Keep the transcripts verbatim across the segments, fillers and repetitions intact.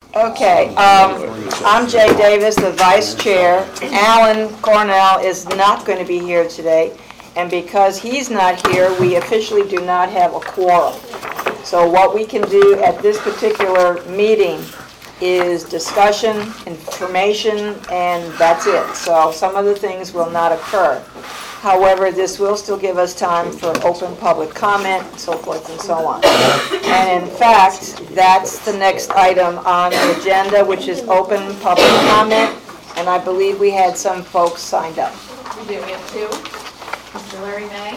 Okay, um, I'm Jay Davis, the vice chair. Alan Cornell is not going to be here today, and because he's not here, we officially do not have a quorum. So what we can do at this particular meeting is discussion, information, and that's it. So some of the things will not occur. However, this will still give us time for open public comment, so forth and so on. And in fact, that's the next item on the agenda, which is open public comment. And I believe we had some folks signed up. We do. We have two. Mister Larry May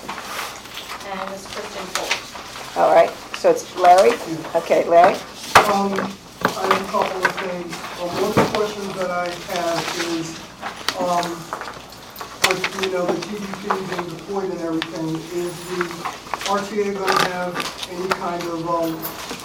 and Miz Kristen Holt. All right. So it's Larry? Okay, Larry? Um, I have a couple of things. Um, one of the questions that I have is, um, with, you know, the T D P being deployed and everything, is the R T A going to have any kind of um,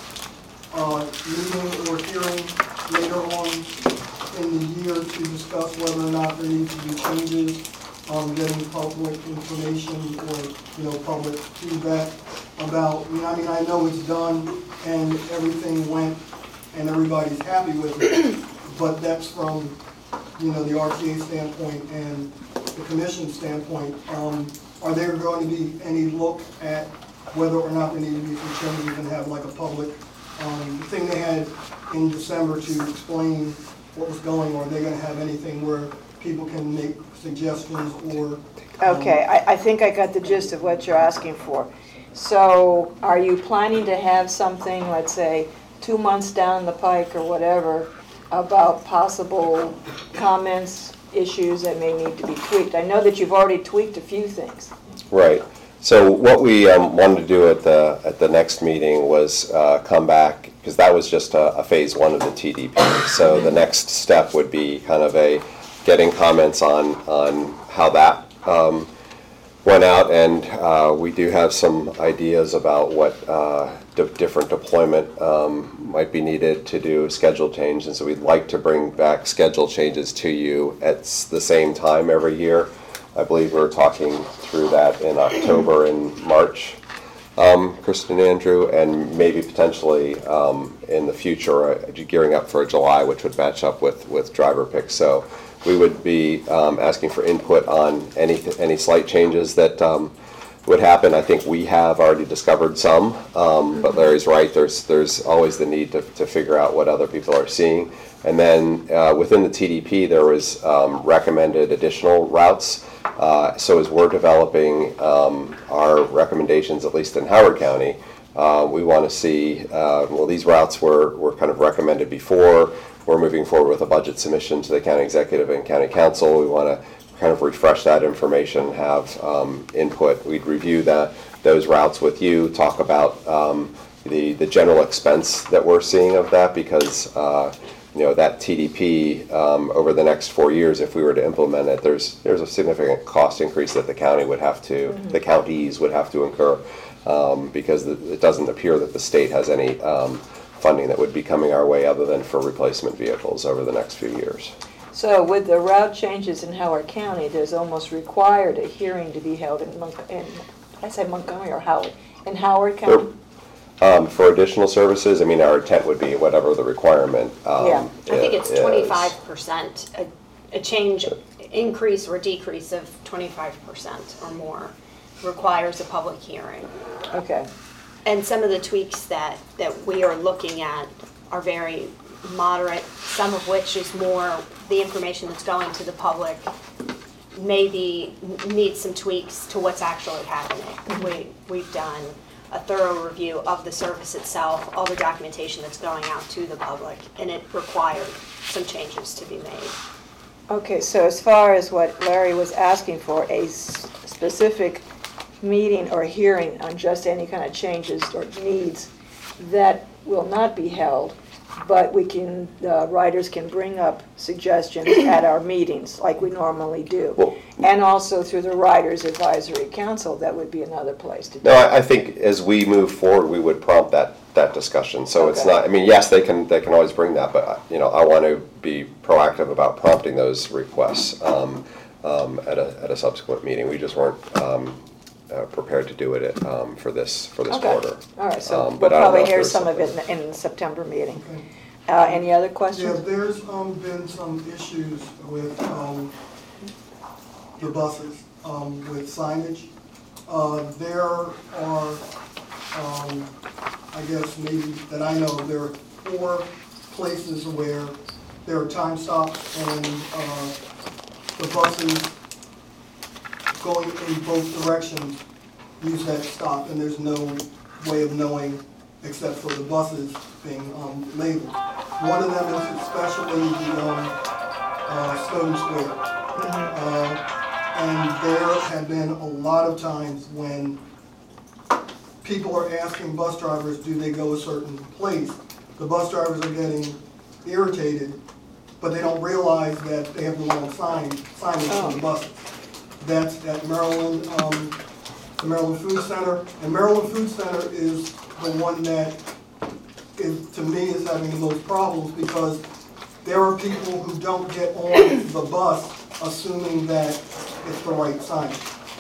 uh, meeting or hearing later on in the year to discuss whether or not there need to be changes, um, getting public information or, you know, public feedback about, I mean, I mean, I know it's done and everything went and everybody's happy with it, but that's from, you know, the R T A standpoint and the commission standpoint. Um, are there going to be any look at whether or not there need to be some changes and have like a public um, thing they had in December to explain what was going on? Are they going to have anything where people can make suggestions or? Um, Okay, I, I think I got the gist of what you're asking for. So are you planning to have something, let's say, two months down the pike or whatever, about possible comments, issues that may need to be tweaked? I know that you've already tweaked a few things. Right. So what we um, wanted to do at the at the next meeting was uh, come back, because that was just a, a phase one of the T D P. So the next step would be kind of a getting comments on on how that um, went out, and uh, we do have some ideas about what uh, di- different deployment um, might be needed to do schedule change, and so we'd like to bring back schedule changes to you at s- the same time every year. I believe we were talking through that in October and March, um, Kristen and Andrew, and maybe potentially um, in the future uh, gearing up for July, which would match up with, with driver picks. So we would be um, asking for input on any any slight changes that um, would happen. I think we have already discovered some, um, but Larry's right. There's there's always the need to, to figure out what other people are seeing. And then uh, within the T D P, there was um, recommended additional routes. Uh, so as we're developing um, our recommendations, at least in Howard County, uh, we want to see, uh, well, these routes were, were kind of recommended before. We're moving forward with a budget submission to the county executive and county council. We want to kind of refresh that information, have um, input. We'd review that, those routes with you, talk about um, the, the general expense that we're seeing of that, because uh, you know, that T D P um, over the next four years, if we were to implement it, there's there's a significant cost increase that the county would have to, mm-hmm. the counties would have to incur, um, because the, it doesn't appear that the state has any um, funding that would be coming our way other than for replacement vehicles over the next few years. So with the route changes in Howard County, there's almost required a hearing to be held in, Mon- in I say Montgomery or Howard, in Howard County? There, Um, for additional services, I mean, our intent would be whatever the requirement um, Yeah. I think it's is. twenty-five percent, a, a change, increase or decrease of twenty-five percent or more requires a public hearing. Okay. And some of the tweaks that, that we are looking at are very moderate, some of which is more the information that's going to the public maybe needs some tweaks to what's actually happening. We, we've done a thorough review of the service itself, all the documentation that's going out to the public, and it required some changes to be made. Okay, so as far as what Larry was asking for, a s- specific meeting or hearing on just any kind of changes or needs, that will not be held, but we can, the writers can bring up suggestions at our meetings like we normally do. Well, and also through the Writers Advisory Council, that would be another place to do No, it. I, I think as we move forward, we would prompt that, that discussion. So it's Okay. not, I mean, yes, they can they can always bring that, but, you know, I want to be proactive about prompting those requests um, um, at a at a subsequent meeting. We just weren't um, uh, prepared to do it at, um, for this for this Okay. quarter. All right, so Um, we'll but I don't know probably if hear there's some of it something- in the, in the September meeting. Okay. Uh, any other Yeah, questions? there's, um, been some issues with, um, the buses, um, with signage. Uh, there are, um, I guess maybe that I know, there are four places where there are time stops and, uh, the buses going in both directions use that stop, and there's no way of knowing except for the buses being, um, labeled. One of them is especially the, um, uh, Snowden Square. Uh, and there have been a lot of times when people are asking bus drivers, do they go a certain place? The bus drivers are getting irritated, but they don't realize that they have the wrong sign, signage on the buses. That's at Maryland, um, the Maryland Food Center. And Maryland Food Center is the one that is, to me, is having the most problems because there are people who don't get on the bus assuming that it's the right sign.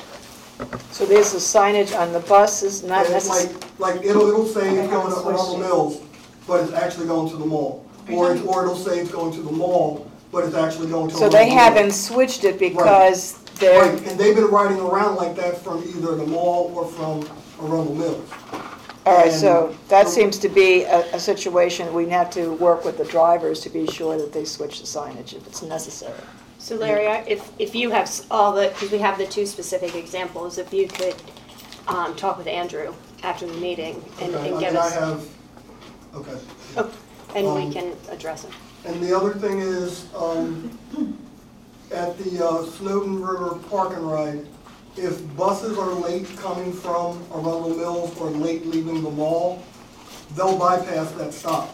So there's the signage on the buses, not And it's necessarily, like, like it'll, it'll say I it's going to haven't switched Arundel it. Mills, but it's actually going to the mall. Or, it- or it'll say it's going to the mall, but it's actually going to so they Arundel Mills. haven't switched it because Right, they're, and they've been riding around like that from either the mall or from Arundel Mills. all right, so and- that seems to be a, a situation we have to work with the drivers to be sure that they switch the signage if it's necessary. So Larry, I- if, if you have s- all the, because we have the two specific examples, if you could um, talk with Andrew after the meeting and Okay, and I give mean, I us, have, okay. oh, and we um, can address it. And the other thing is, um, at the uh, Snowden River Park and Ride, if buses are late coming from Arundel Mills or late leaving the mall, they'll bypass that stop.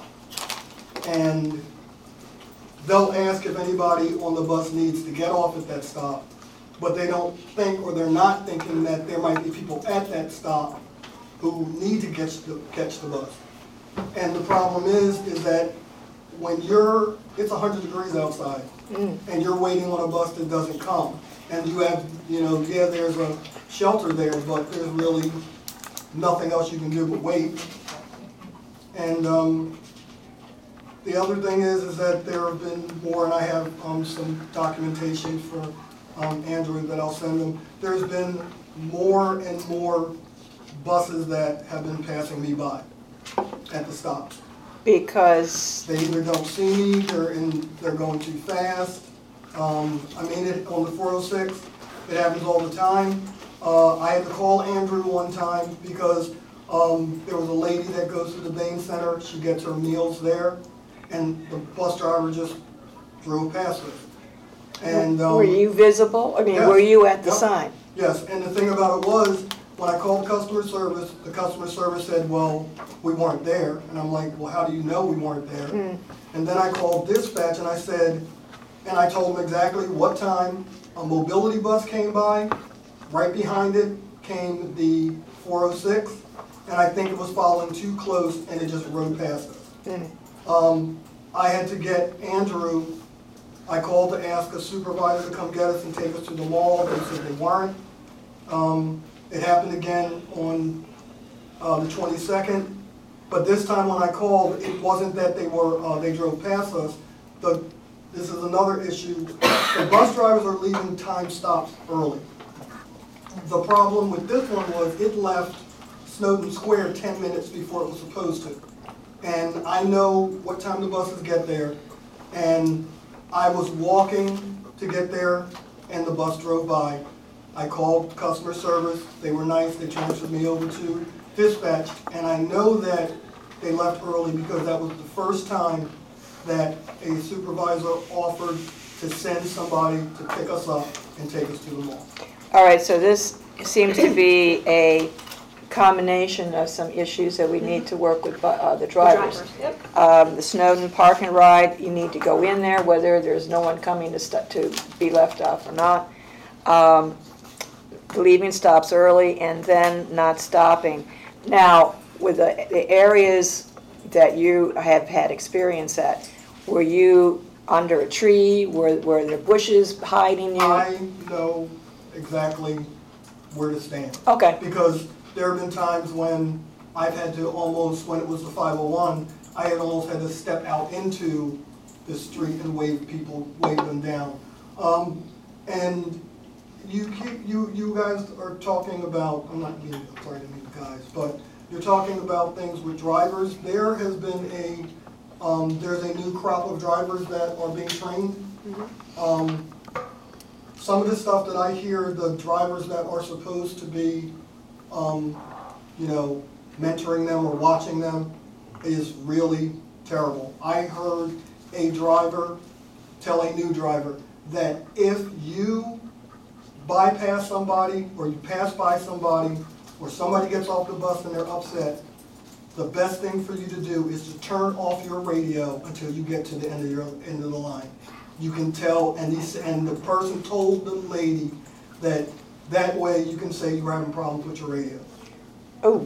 And they'll ask if anybody on the bus needs to get off at that stop, but they don't think, or they're not thinking that there might be people at that stop who need to catch the, catch the bus. And the problem is, is that when you're, it's a hundred degrees outside, and you're waiting on a bus that doesn't come, and you have, you know, yeah, there's a shelter there, but there's really nothing else you can do but wait. And, um, the other thing is, is that there have been more, and I have, um, some documentation for, um, Andrew that I'll send him. There's been more and more buses that have been passing me by at the stops. Because, They either don't see me, they're in, they're going too fast. Um, I mean, it, on the four oh six, it happens all the time. Uh, I had to call Andrew one time because, um, there was a lady that goes to the Bain Center, she gets her meals there, and the bus driver just drove past her. And, um. were you visible? I mean, yes, were you at the yep. sign? Yes, and the thing about it was, when I called customer service, the customer service said, well, we weren't there. And I'm like, well, how do you know we weren't there? Mm. And then I called dispatch and I said, and I told them exactly what time a mobility bus came by. Right behind it came the four oh six, and I think it was following too close and it just rode past us. Mm. Um, I had to get Andrew, I called to ask a supervisor to come get us and take us to the mall, they said they weren't. Um, it happened again on, uh, the twenty-second, but this time when I called, it wasn't that they were, uh, they drove past us. The, this is another issue, the bus drivers are leaving time stops early. The problem with this one was it left Snowden Square ten minutes before it was supposed to. And I know what time the buses get there, and I was walking to get there, and the bus drove by. I called customer service, they were nice, they transferred me over to dispatch, and I know that they left early because that was the first time that a supervisor offered to send somebody to pick us up and take us to the mall. All right, so this seems to be a combination of some issues that we need to work with uh, the The drivers. Yep. Um, The Snowden Park and Ride, you need to go in there, whether there's no one coming to, st- to be left off or not. Um, Leaving stops early and then not stopping. Now, with the, the areas that you have had experience at, were you under a tree? Were, were there bushes hiding you? I know exactly where to stand. Okay, Because there have been times when I've had to almost, when it was the five oh one, I had almost had to step out into the street and wave people, wave them down. Um, and you keep, you, you guys are talking about, I'm not meaning, I'm sorry to mean guys, but you're talking about things with drivers. There has been a, um, there's a new crop of drivers that are being trained. Um, some of the stuff that I hear, the drivers that are supposed to be, um, you know, mentoring them or watching them is really terrible. I heard a driver tell a new driver that if you bypass somebody or you pass by somebody or somebody gets off the bus and they're upset, the best thing for you to do is to turn off your radio until you get to the end of your end of the line. You can tell, and he, and the person told the lady that that way you can say you're having problems with your radio. Oh.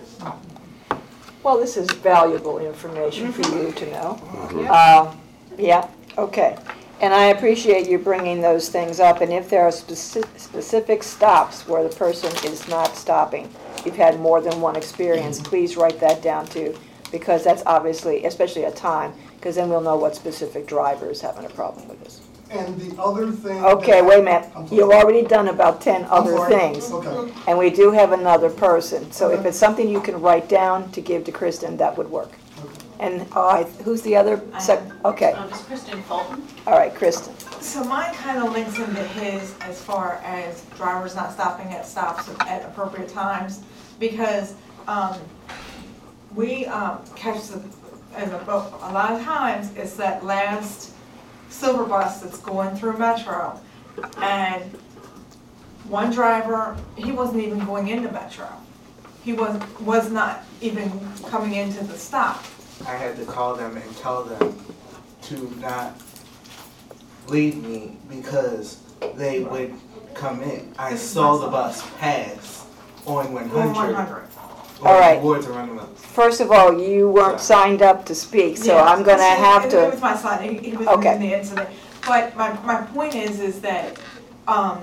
Well, this is valuable information for you to know. Uh, Yeah, okay. And I appreciate you bringing those things up, and if there are speci- specific stops where the person is not stopping, you've had more than one experience, please write that down too, because that's obviously, especially at time, because then we'll know what specific driver is having a problem with this. And the other thing. Okay, that- wait a minute. I'm sorry. You've already done about ten I'm other sorry. things, Okay. and we do have another person. So if Okay. it's something you can write down to give to Kristen, that would work. And uh, who's the other? I sec- am. Okay, Um, it's Kristen Fulton. all right, Kristen. So mine kind of links into his as far as drivers not stopping at stops at appropriate times, because um, we um, catch the, and a a lot of times, it's that last silver bus that's going through Metro, and one driver, he wasn't even going into Metro. He was, was not even coming into the stop. I had to call them and tell them to not leave me because they would come in. I This is saw my the bus pass on one Going one hundred. hundred. All right. Towards the roundabout. First of all, you weren't signed up to speak, so I'm gonna have It was to, my son, he, he was Okay. in the incident. But my, my point is, is that, um,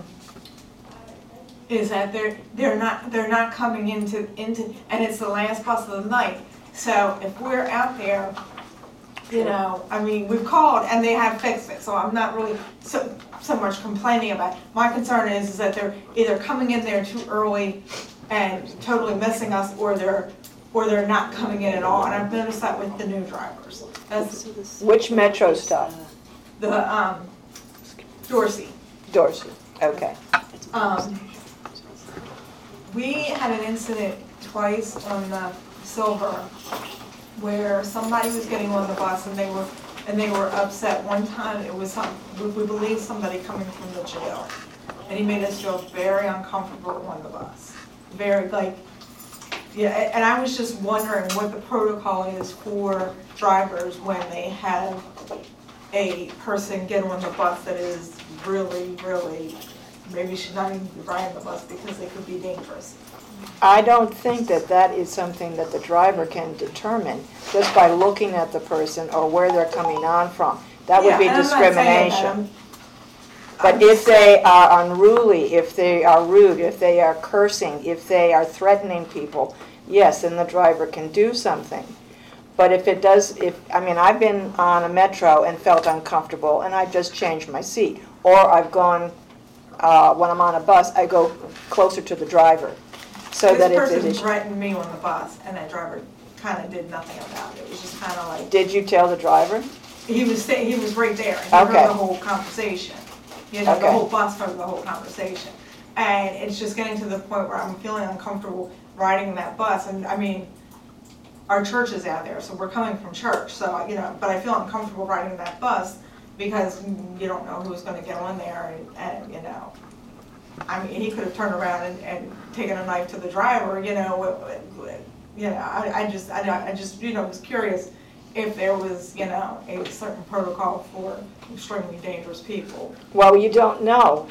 is that they're, they're not, they're not coming into, into, and it's the last bus of the night. So if we're out there, you know, I mean, we've called and they have fixed it, so I'm not really so, so much complaining about it. My concern is, is that they're either coming in there too early and totally missing us, or they're, or they're not coming in at all. And I've noticed that with the new drivers. That's which Metro stop? the, um, Dorsey. Dorsey, okay. Um, we had an incident twice on the Silver where somebody was getting on the bus and they were, and they were upset. One time it was some, we we believe somebody coming from the jail. And he made us feel very uncomfortable on the bus. Very, like, yeah, a- and I was just wondering what the protocol is for drivers when they have a person get on the bus that is really, really, maybe should not even be riding the bus because they could be dangerous. I don't think that that is something that the driver can determine just by looking at the person or where they're coming on from. That would be Yeah, and I'm not saying that, discrimination. I'm- But I'm if just they saying- are unruly, if they are rude, if they are cursing, if they are threatening people, yes, then the driver can do something. But if it does, if, I mean, I've been on a Metro and felt uncomfortable and I just changed my seat. Or I've gone, uh, when I'm on a bus, I go closer to the driver. So that This if it person is, threatened me on the bus and that driver kind of did nothing about it. It was just kind of like, did you tell the driver? he was, sta- he was right there. He Okay. heard the whole conversation. You know, the Okay. whole bus heard the whole conversation. And it's just getting to the point where I'm feeling uncomfortable riding that bus. And I mean, our church is out there, so we're coming from church. So, you know, but I feel uncomfortable riding that bus because you don't know who's going to get on there and, and, you know. I mean, he could have turned around and, and taken a knife to the driver, you know, with- with- with- you know, I, I just, I, I just, you know, was curious if there was, you know, a certain protocol for extremely dangerous people. Well, you don't know.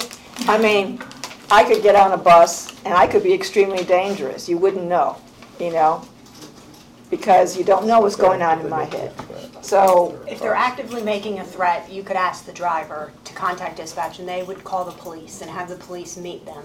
I mean, I could get on a bus and I could be extremely dangerous. You wouldn't know, you know, because you don't know what's going on in my head. So, If they're actively making a threat, you could ask the driver to contact dispatch and they would call the police and have the police meet them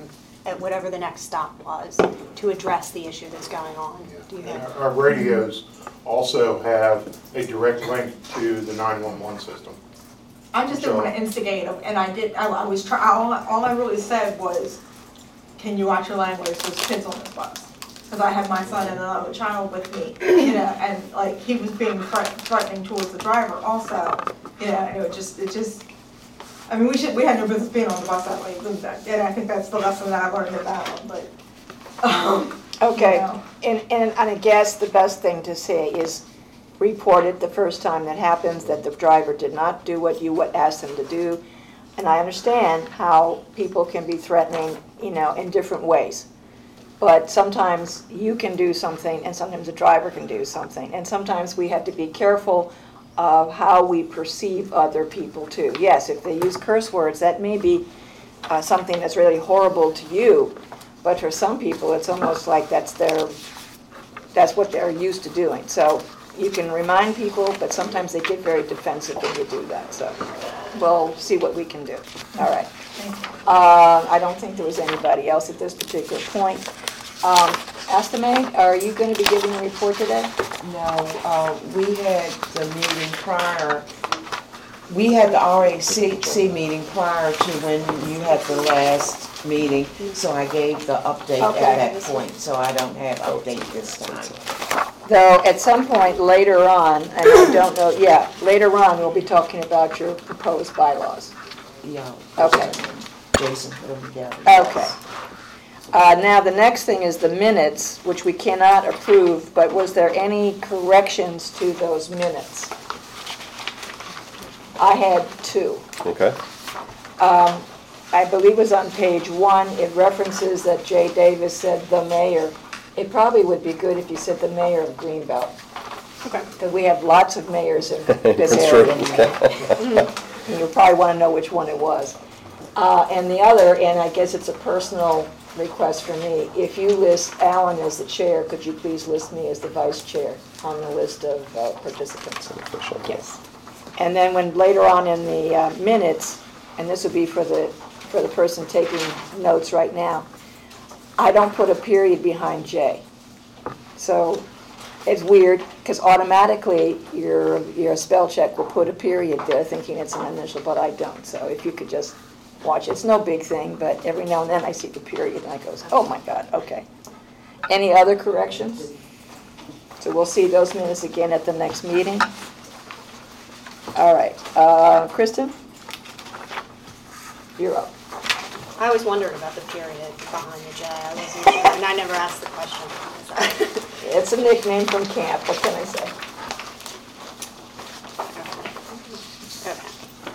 at whatever the next stop was to address the issue that's going on. Do you And have? Our our radios also have a direct link to the nine one one system. I just didn't wanna instigate them, and I did, I, I was try, all, I- all I really said was, can you watch your language, there's kids on this bus? Cause I had my son and another child with me, you know, and like, he was being threat- threatening towards the driver also, you know, and it was just, it just, I mean, we should, we had no business being on the bus that way, and I think that's the lesson that I learned about them, but, um, Okay, you know. and, and and I guess the best thing to say is report it the first time that happens, that the driver did not do what you what asked them to do. And I understand how people can be threatening, you know, in different ways. But sometimes you can do something and sometimes the driver can do something. And sometimes we have to be careful of how we perceive other people too. Yes, if they use curse words, that may be uh, something that's really horrible to you. But for some people, it's almost like that's their, that's what they're used to doing. So you can remind people, but sometimes they get very defensive when you do that. So we'll see what we can do. All right. Uh, I don't think there was anybody else at this particular point. Um, Astame, are you going to be giving a report today? No, uh, we had the meeting prior, we had the R A C C meeting prior to when you had the last meeting, so I gave the update at Okay. that point, so I don't have update this time. Though at some point later on, and I don't know, yeah, later on, we'll be talking about your proposed bylaws. Yeah. Okay. Jason put them together. Okay. Uh, Now, the next thing is the minutes, which we cannot approve, but was there any corrections to those minutes? I had two. Okay? Um, I believe it was on page one, it references that Jay Davis said the mayor. It probably would be good if you said the mayor of Greenbelt. Okay. Because we have lots of mayors in this That's area. And you'll probably want to know which one it was. Uh, And the other, and I guess it's a personal request for me, if you list Alan as the chair, could you please list me as the vice chair on the list of uh, participants? Yes. And then when, later on in the uh, minutes, and this would be for the, for the person taking notes right now, I don't put a period behind J. So it's weird, because automatically your, your spell check will put a period there thinking it's an initial, but I don't. So if you could just watch, it's no big thing, but every now and then I see the period and I goes, oh my God, okay. Any other corrections? So we'll see those minutes again at the next meeting. All right, uh, Kristen? You're up. I always wondered about the period behind the J. I wasn't sure, and I never asked the question. It's a nickname from camp, what can I say? Okay.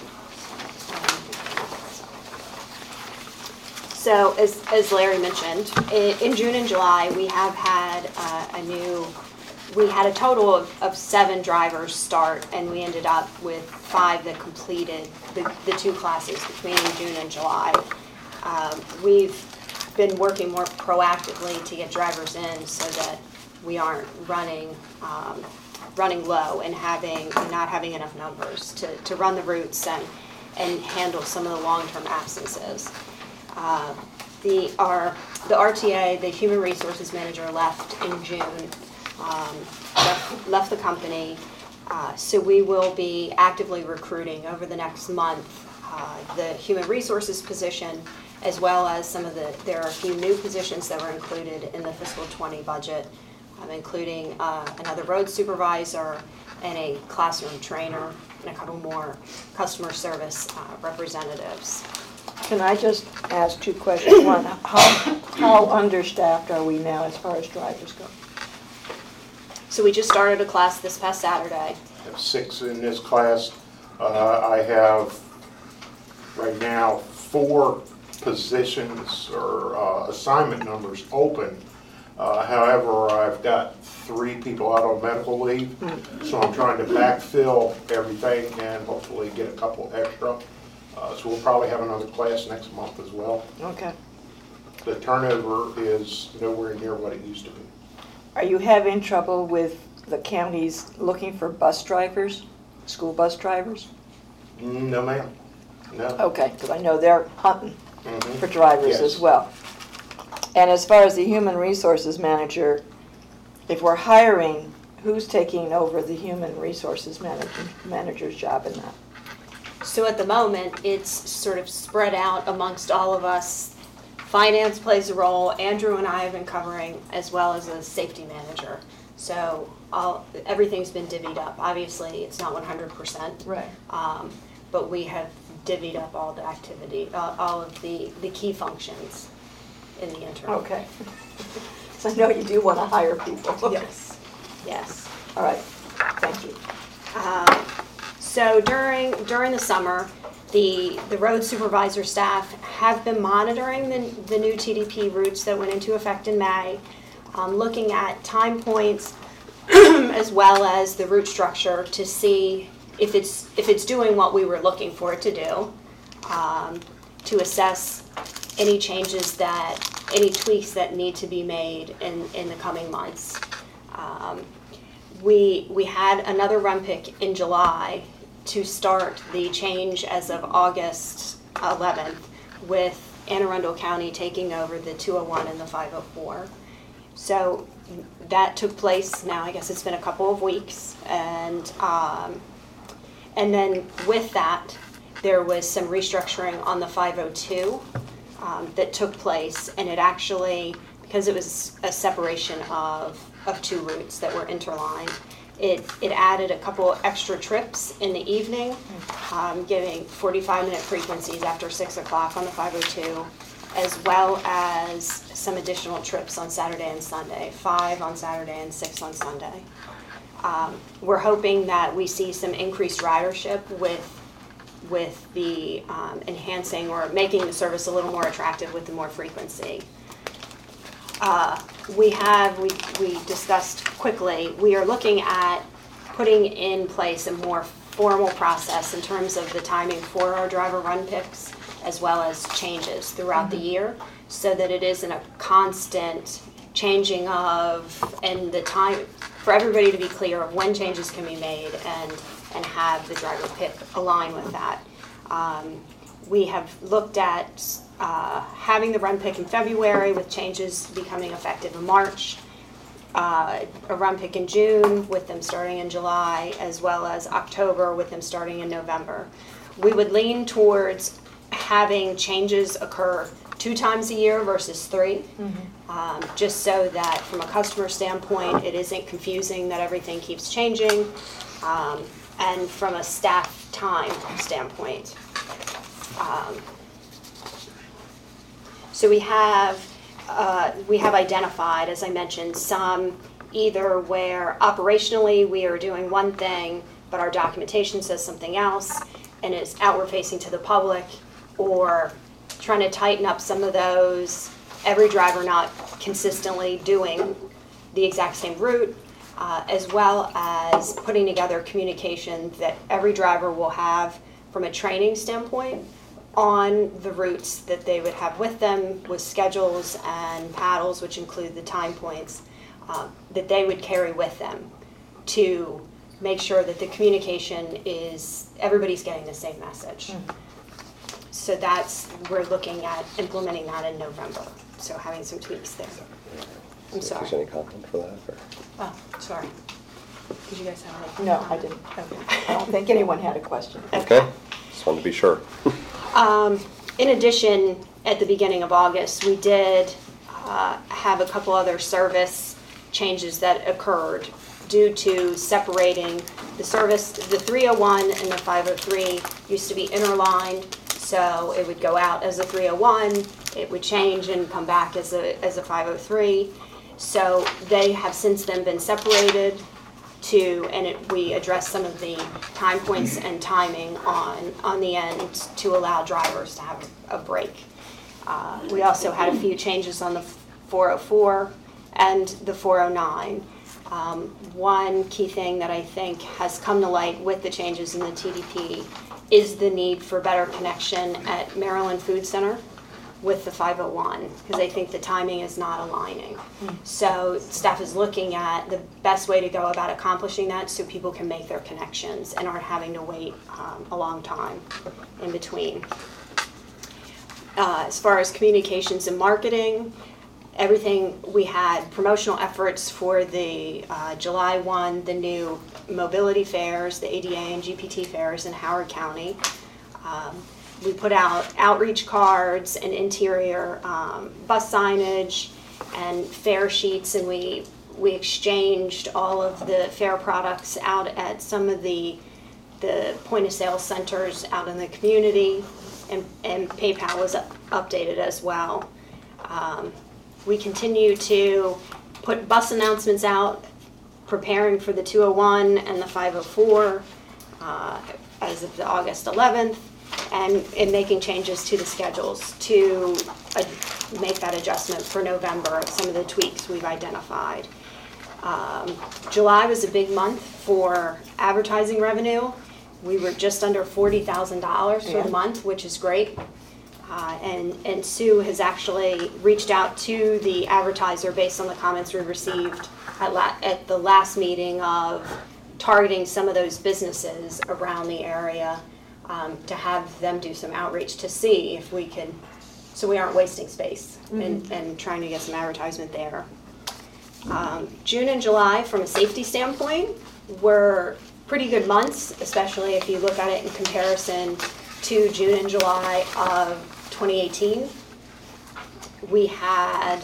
So as, as Larry mentioned, in, in June and July, we have had uh, a new, we had a total of, of seven drivers start, and we ended up with five that completed the, the two classes between June and July. Um, we've been working more proactively to get drivers in so that we aren't running um, running low and having and not having enough numbers to, to run the routes and and handle some of the long-term absences. Uh, the our the R T A, the Human Resources Manager, left in June, um, left, left the company, uh, so we will be actively recruiting over the next month uh, the Human Resources position, as well as some of the, there are a few new positions that were included in the fiscal twenty budget, um, including uh, another road supervisor and a classroom trainer and a couple more customer service uh, representatives. Can I just ask two questions? One, how, how understaffed are we now as far as drivers go? So we just started a class this past Saturday. I have six in this class. Uh, I have right now four positions or uh, assignment numbers open. Uh, however, I've got three people out on medical leave, so I'm trying to backfill everything and hopefully get a couple extra. Uh, so we'll probably have another class next month as well. Okay. The turnover is nowhere near what it used to be. Are you having trouble with the counties looking for bus drivers, school bus drivers? No, ma'am. No. Okay, because I know they're hunting Mhm. for drivers Yes. as well. And as far as the human resources manager, if we're hiring, who's taking over the human resources manager, manager's job in that? So at the moment, it's sort of spread out amongst all of us. Finance plays a role, Andrew and I have been covering, as well as a safety manager. So all, everything's been divvied up. Obviously, it's not one hundred percent. Right. Um, but we have divvied up all the activity, uh, all of the, the key functions in the interim. Okay. So I know you do want to hire people. Yes, yes. All right, thank you. Um, So during, during the summer, the, the road supervisor staff have been monitoring the, the new T D P routes that went into effect in May, um, looking at time points as well as the route structure to see if it's, if it's doing what we were looking for it to do, um, to assess any changes that, any tweaks that need to be made in, in the coming months. Um, we, we had another run pick in July to start the change as of August eleventh with Anne Arundel County taking over the two oh one and the five oh four. So that took place now, I guess it's been a couple of weeks. And, um, and then with that, there was some restructuring on the five oh two um, that took place. And it actually, because it was a separation of, of two routes that were interlined, It, it added a couple extra trips in the evening, um, giving forty-five minute frequencies after six o'clock on the five oh two, as well as some additional trips on Saturday and Sunday, five on Saturday and six on Sunday. Um, we're hoping that we see some increased ridership with, with the um, enhancing or making the service a little more attractive with the more frequency. Uh, we have, we, we discussed quickly, we are looking at putting in place a more formal process in terms of the timing for our driver run picks as well as changes throughout mm-hmm. the year, so that it isn't a constant changing of, and the time, for everybody to be clear of when changes can be made and, and have the driver pick align with that. Um, we have looked at Uh, having the run pick in February with changes becoming effective in March, uh, a run pick in June with them starting in July, as well as October with them starting in November. We would lean towards having changes occur two times a year versus three, mm-hmm. um, just so that from a customer standpoint, it isn't confusing that everything keeps changing, um, and from a staff time standpoint. Um, So we have, uh, we have identified, as I mentioned, some either where operationally we are doing one thing, but our documentation says something else, and it's outward facing to the public, or trying to tighten up some of those, every driver not consistently doing the exact same route, uh, as well as putting together communication that every driver will have from a training standpoint on the routes that they would have with them, with schedules and paddles, which include the time points, uh, that they would carry with them to make sure that the communication is, everybody's getting the same message. Mm-hmm. So that's, we're looking at implementing that in November, so having some tweaks there. I'm sorry. Is there any comment for that? Or? Oh, sorry. Did you guys have any? No, I didn't. Okay. I don't think anyone had a question. Okay, just wanted to be sure. Um, in addition, at the beginning of August, we did uh, have a couple other service changes that occurred due to separating the service. The three oh one and the five oh three used to be interlined, so it would go out as a three oh one, it would change and come back as a, as a five oh three. So they have since then been separated to, and it, we address some of the time points and timing on, on the end to allow drivers to have a break. Uh, we also had a few changes on the four oh four and the four oh nine. Um, one key thing that I think has come to light with the changes in the T D P is the need for better connection at Maryland Food Center with the five oh one, because I think the timing is not aligning. Mm. So staff is looking at the best way to go about accomplishing that so people can make their connections and aren't having to wait um, a long time in between. Uh, as far as communications and marketing, everything, we had promotional efforts for the uh, July first, the new mobility fairs, the A D A and G P T fairs in Howard County. Um, we put out outreach cards and interior um, bus signage and fare sheets, and we we exchanged all of the fair products out at some of the the point of sale centers out in the community, and, and PayPal was up, updated as well. Um, we continue to put bus announcements out, preparing for the two oh one and the five oh four uh, as of the August eleventh, and, and making changes to the schedules to uh, make that adjustment for November, some of the tweaks we've identified. Um, July was a big month for advertising revenue. We were just under forty thousand dollars for Yeah. the month, which is great. Uh, and, and Sue has actually reached out to the advertiser based on the comments we received at, la- at the last meeting of targeting some of those businesses around the area, um, to have them do some outreach to see if we could, so we aren't wasting space and, and trying to get some advertisement there. Um, June and July, from a safety standpoint, were pretty good months, especially if you look at it in comparison to June and July of twenty eighteen. We had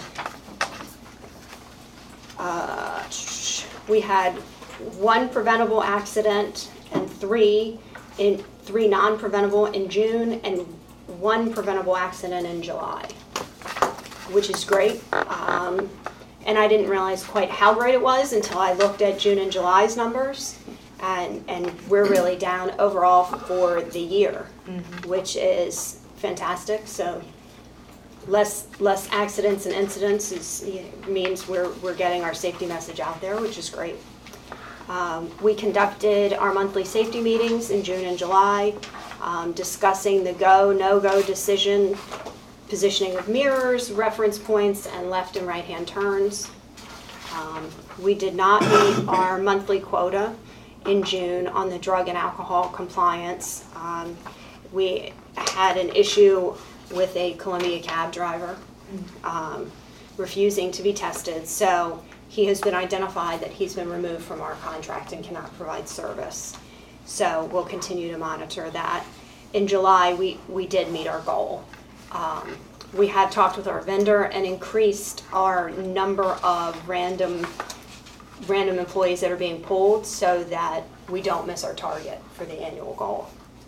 uh, we had one preventable accident and three in three non-preventable in June and one preventable accident in July, which is great. Um, and I didn't realize quite how great it was until I looked at June and July's numbers. And, and we're really down overall for the year, mm-hmm. which is fantastic. So less less accidents and incidents is, you know, means we're, we're getting our safety message out there, which is great. Um, we conducted our monthly safety meetings in June and July, um, discussing the go, no-go decision, positioning of mirrors, reference points, and left and right-hand turns. Um, we did not meet our monthly quota in June on the drug and alcohol compliance. Um, we had an issue with a Columbia cab driver um, refusing to be tested. So he has been identified that he's been removed from our contract and cannot provide service. So we'll continue to monitor that. In July, we, we did meet our goal. Um, we had talked with our vendor and increased our number of random random employees that are being pulled so that we don't miss our target for the annual goal.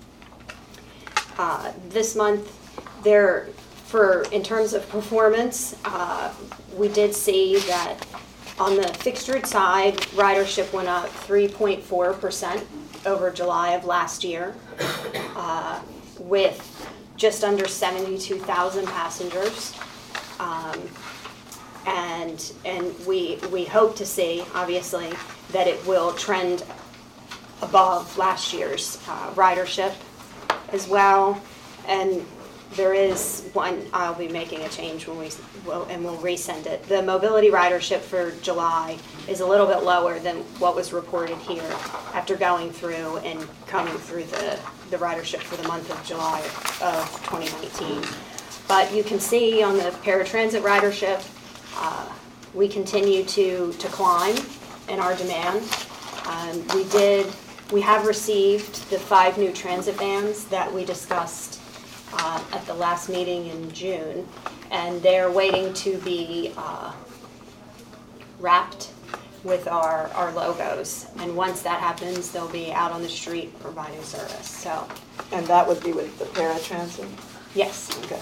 Uh, this month, there, for in terms of performance, uh, we did see that on the fixed route side, ridership went up three point four percent over July of last year, uh, with just under seventy-two thousand passengers. Um, And and we we hope to see, obviously, that it will trend above last year's uh, ridership as well. And there is one, I'll be making a change when we, will and we'll resend it. The mobility ridership for July is a little bit lower than what was reported here after going through and coming through the, the ridership for the month of July of twenty nineteen. But you can see on the paratransit ridership, Uh, we continue to, to climb in our demand. Um, we did, we have received the five new transit vans that we discussed uh, at the last meeting in June, and they're waiting to be uh, wrapped with our, our logos. And once that happens, they'll be out on the street providing service. So, And that would be with the paratransit? yes. Okay.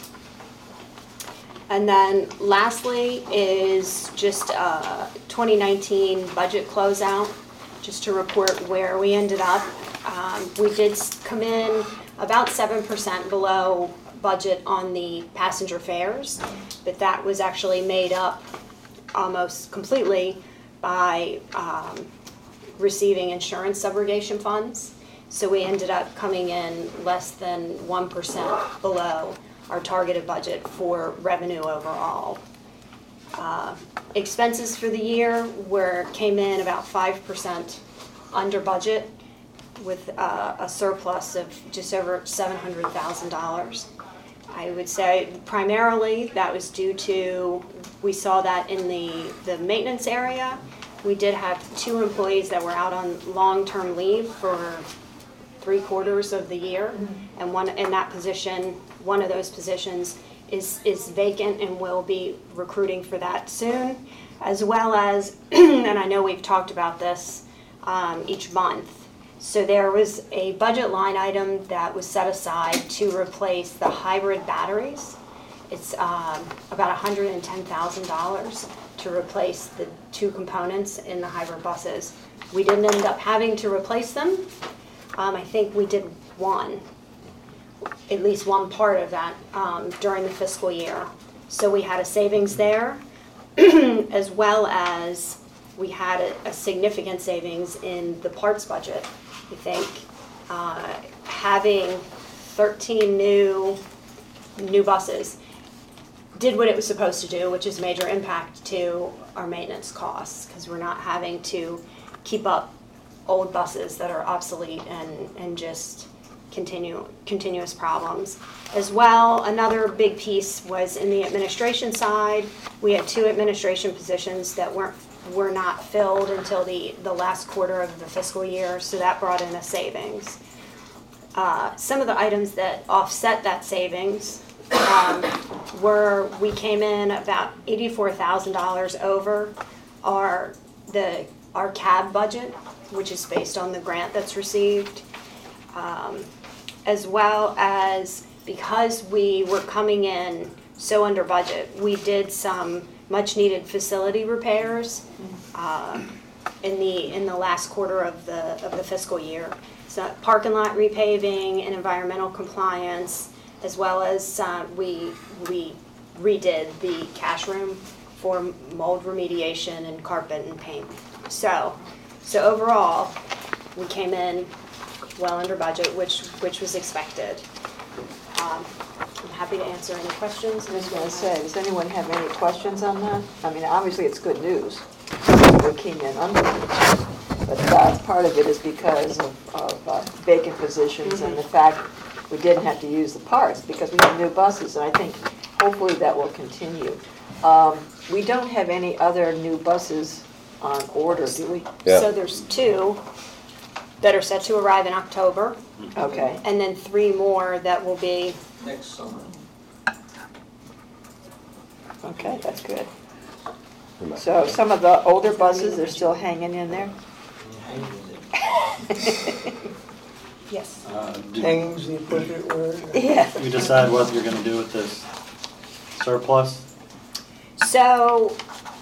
And then lastly is just a twenty nineteen budget closeout, just to report where we ended up. Um, we did come in about seven percent below budget on the passenger fares, but that was actually made up almost completely by um, receiving insurance subrogation funds. So we ended up coming in less than one percent below our targeted budget for revenue overall. Uh, expenses for the year were came in about five percent under budget, with uh, a surplus of just over seven hundred thousand dollars. I would say primarily that was due to we saw that in the, the maintenance area. We did have two employees that were out on long-term leave for three quarters of the year. And one, in that position, one of those positions is, is vacant and we'll be recruiting for that soon. As well as, and I know we've talked about this um, each month, so there was a budget line item that was set aside to replace the hybrid batteries. It's um, about one hundred ten thousand dollars to replace the two components in the hybrid buses. We didn't end up having to replace them. Um, I think we did one, at least one part of that um, during the fiscal year. So we had a savings there, as well as we had a, a significant savings in the parts budget. I think uh, having thirteen new new buses did what it was supposed to do, which is major impact to our maintenance costs, because we're not having to keep up old buses that are obsolete and, and just continue continuous problems. As well, another big piece was in the administration side. We had two administration positions that weren't were not filled until the, the last quarter of the fiscal year, so that brought in a savings. Uh, some of the items that offset that savings um, were, we came in about eighty-four thousand dollars over our, the, our cab budget, which is based on the grant that's received. Um, as well as, because we were coming in so under budget, we did some much needed facility repairs uh, in the in the last quarter of the of the fiscal year. So parking lot repaving and environmental compliance, as well as uh, we we redid the cash room for mold remediation and carpet and paint. So so overall, we came in well under budget, which which was expected. Um, I'm happy to answer any questions. I was going to say, does anyone have any questions on that? I mean, obviously, it's good news. We came in under, but uh, part of it is because of, of uh, vacant positions and the fact we didn't have to use the parts because we have new buses, and I think hopefully that will continue. Um, we don't have any other new buses on order, do we? Yeah. So there's two that are set to arrive in October, Okay. and then three more that will be Next summer. Okay, that's good. So some of the older buses are still hanging in there? yes. Uh, do Hanging's the appropriate word. Yeah. you decide what you're gonna do with this surplus? So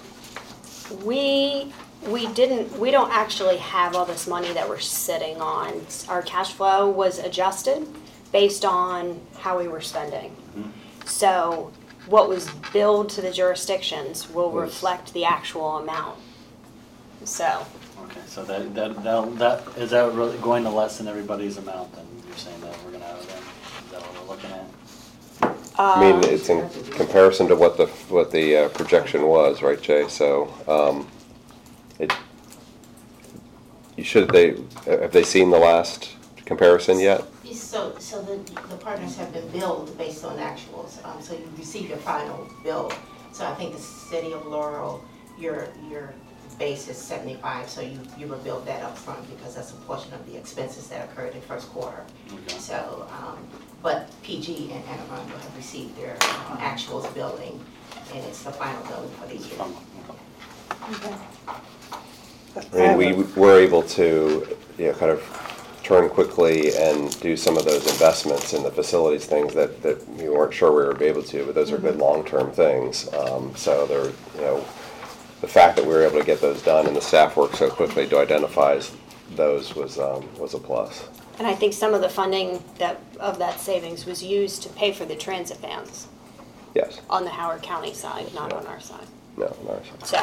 we we didn't we don't actually have all this money that we're sitting on. Our cash flow was adjusted based on how we were spending. Mhm. So what was billed to the jurisdictions will Yes. reflect the actual amount. So Okay, so that, that, that, that, is that really going to lessen everybody's amount then? You're saying that we're gonna have then? Is that what we're looking at? I mean, um, it's in comparison to what the, what the uh, projection was, right, Jay? So, um, it, you should, they, have they seen the last comparison yet? So, so the, the partners have been billed based on actuals, um, so you receive your final bill. So I think the city of Laurel, your, your base is seventy-five, so you, you were billed that up front because that's a portion of the expenses that occurred in first quarter. Okay. So, um, but P G and Anne Arundel have received their um, actuals billing, and it's the final billing for the year. Um, okay. I mean, we were able to, you know, kind of turn quickly and do some of those investments in the facilities things that, that we weren't sure we would be able to, but those are good long-term things. Um, so they're, you know, the fact that we were able to get those done and the staff worked so quickly to identify those was, um, was a plus. and I think some of the funding that of that savings was used to pay for the transit vans Yes. on the Howard County side, not on our side. No, no. So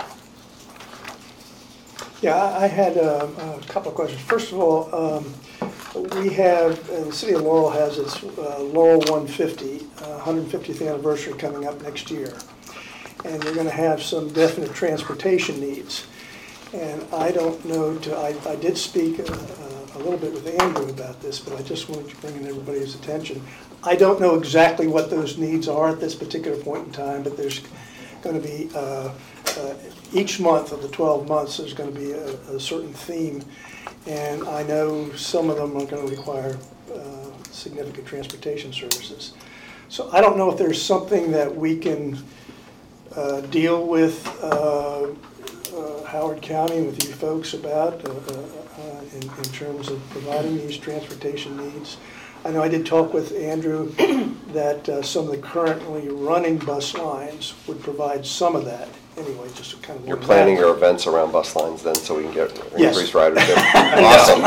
Yeah, I I had um, a couple of questions. First of all, um, we have, uh, the city of Laurel has its uh, Laurel one fifty, uh, one hundred fiftieth anniversary coming up next year. And they're going to have some definite transportation needs. And I don't know, to, I, I did speak uh, uh, a little bit with Andrew about this, but I just wanted to bring in everybody's attention. I don't know exactly what those needs are at this particular point in time, but there's going going to be, uh, uh, each month of the twelve months, there's going to be a, a certain theme. And I know some of them are going to require uh, significant transportation services. So I don't know if there's something that we can uh, deal with uh, uh, Howard County, with you folks about uh, uh, in, in terms of providing these transportation needs. I know I did talk with Andrew that uh, some of the currently running bus lines would provide some of that. Anyway, just to kind of. You're planning your events around bus lines then, so we can get Yes. increased ridership? Awesome.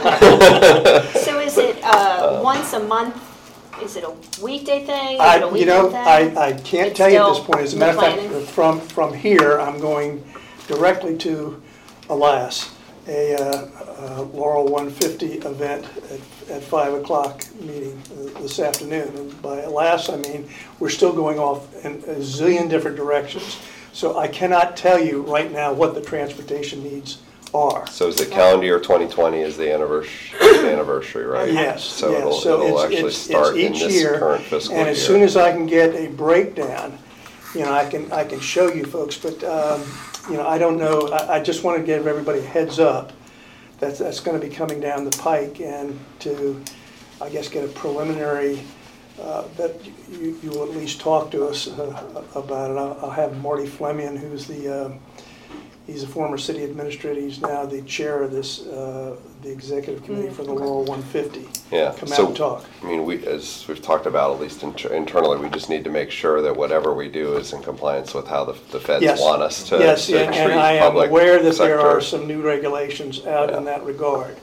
So is it uh, once a month? Is it a weekday thing? Is I, it a you weekend know, thing? I, I can't It's tell you at this still point. As a in matter the of fact, planning? from, from here, I'm going directly to Alas, a uh, uh, Laurel one fifty event at, at five o'clock meeting uh, this afternoon. And by Alas, I mean, we're still going off in a zillion different directions. So I cannot tell you right now what the transportation needs are. So is it calendar year twenty twenty is the anniversary, the anniversary, right? Yes, So yes. it'll, So it'll it's- actually it's- it's start in each this year, current fiscal year. And as soon as I can get a breakdown, you know, I can, I can show you folks, but, um, you know, I don't know, I, I just want to give everybody a heads up. That's, that's going to be coming down the pike, and to, I guess, get a preliminary, uh, that you, you will at least talk to us uh, about it. I'll, I'll have Marty Flemian, who's the, uh, he's a former city administrator, he's now the chair of this, uh, the executive committee for the Laurel one fifty. Yeah. Come out So, and talk. I mean, we, as we've talked about, at least inter- internally, we just need to make sure that whatever we do is in compliance with how the, the feds Yes. want us to, Yes, to and treat and I am public aware that there are sector. some new regulations out in Yeah. that regard.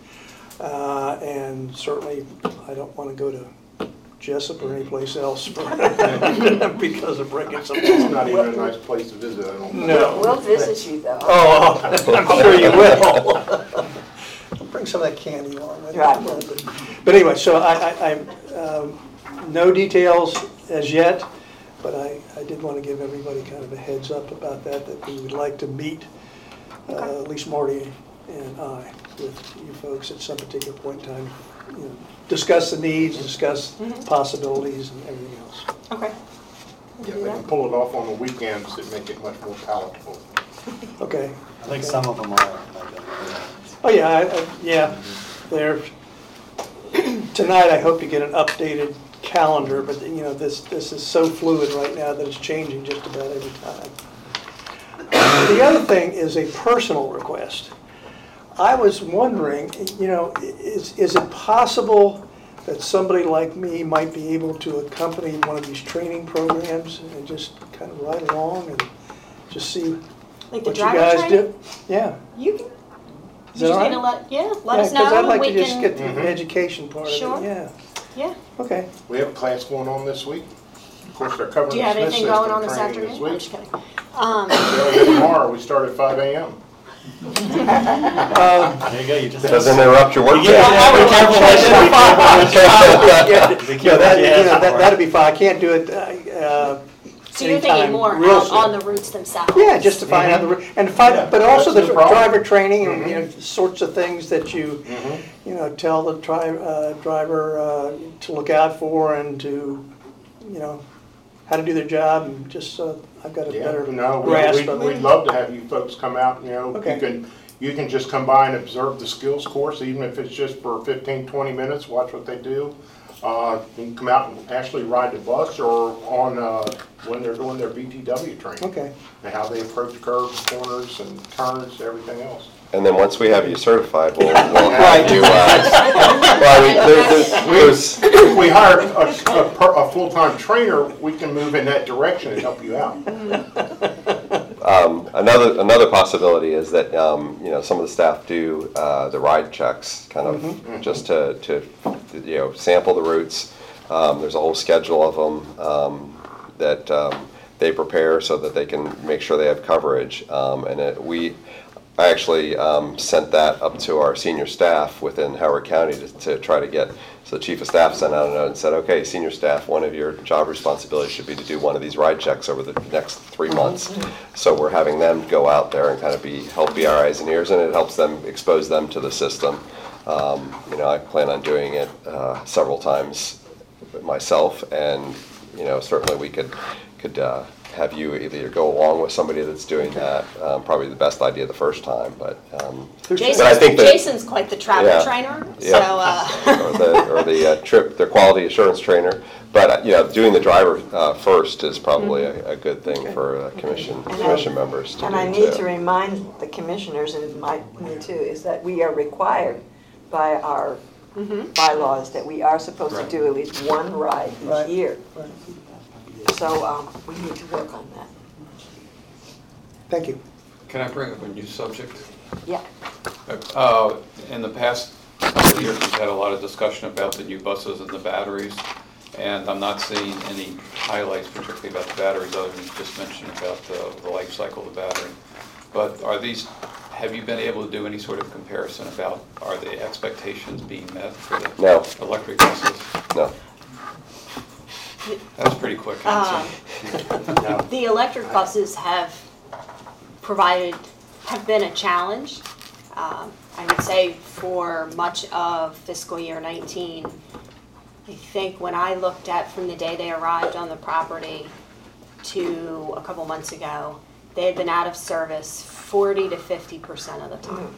Uh, And certainly, I don't want to go to Jessup or anyplace else for- because of breaking some It's law. not even a nice place to visit, I don't think. No. We'll visit you though. Oh, I'm sure you will. Bring some of that candy along with you. Right. But anyway, so I, I, I, um, no details as yet, but I, I did want to give everybody kind of a heads up about that, that we would like to meet, uh, at least Marty and I, with you folks at some particular point in time, you know, discuss the needs, discuss possibilities and everything else. Okay. Yeah, they can pull it off on the weekends that make it much more palatable. Okay? I think some of them are. Oh, yeah, I, I, yeah, there, tonight I hope to get an updated calendar, but you know, this, this is so fluid right now that it's changing just about every time. The other thing is a personal request. I was wondering, you know, is, is it possible that somebody like me might be able to accompany one of these training programs and just kind of ride along and just see Like the what you driver guys training? do? Yeah. You can. Is You that just all gonna right? let, yeah, let us Yeah, 'cause know I'd like and to we just get can, the Mhm. education part of it, Sure. yeah. yeah. Okay. We have a class going on this week. Of course, they're covering Do the you have Smith anything system going on this training afternoon? this I'm week. just kidding. Um, So tomorrow, we start at five A M. Uh, There you go, you just. Doesn't interrupt your work You day. get- be careful what you- Yeah, Be yeah, careful that- what you you ask know, that- for. That'd be fine, I can't do it, uh, So you're anytime thinking more real out soon. on the routes themselves? Yeah, just to find out the, ru- and to find, Yeah, but also the that's no problem. driver training and, you know, sorts of things that you, Mhm. you know, tell the tri- uh, driver uh, to look out for and to, you know, how to do their job, and just so I've got a Yeah, better no, we- grasp we- of we'd it. love to have you folks come out, you know, Okay. you can, you can just come by and observe the skills course, even if it's just for fifteen, twenty minutes, watch what they do. Uh, you can come out and actually ride the bus or on, uh, when they're doing their B T W training. Okay, And how they approach curves, corners, and turns, everything else. And then once we have you certified, we'll, we'll Right. have you, uh, well, I mean, there- there's, there's, If we hire a, a, per- a full-time trainer, we can move in that direction and help you out. Um, another, another possibility is that, um, you know, some of the staff do, uh, the ride checks, kind of, just to, to, you know, sample the routes. Um, there's a whole schedule of them, um, that, um, they prepare so that they can make sure they have coverage. Um, and it, we, I actually, um, sent that up to our senior staff within Howard County to, to try to get, so the chief of staff sent out a note and said, okay, senior staff, one of your job responsibilities should be to do one of these ride checks over the next three months. So we're having them go out there and kind of be, help be our eyes and ears, and it helps them, expose them to the system. Um, you know, I plan on doing it, uh, several times myself, and, you know, certainly we could, could, uh, have you either go along with somebody that's doing that. Um, probably the best idea the first time, but, um, Jason's, but I think that, Jason's quite the travel Yeah. trainer, so, Yeah. uh, or the, or the uh, trip, their quality assurance trainer. But, uh, you know, doing the driver uh, first is probably a, a good thing for uh, commission, And I- commission members to do And I need to too. remind the commissioners, and my, me too, is that we are required by our bylaws that we are supposed to do at least one ride Right. each year. So um, we need to work on that. Thank you. Can I bring up a new subject? Yeah. Uh, In the past couple of years, we've had a lot of discussion about the new buses and the batteries, and I'm not seeing any highlights particularly about the batteries, other than just mentioning about the, the life cycle of the battery. But are these, have you been able to do any sort of comparison about, are the expectations being met for the No. electric buses? No. That was pretty quick um, answer. the electric buses have provided, have been a challenge. Um, I would say for much of fiscal year nineteen, I think when I looked at from the day they arrived on the property to a couple months ago, they had been out of service forty to fifty percent of the time.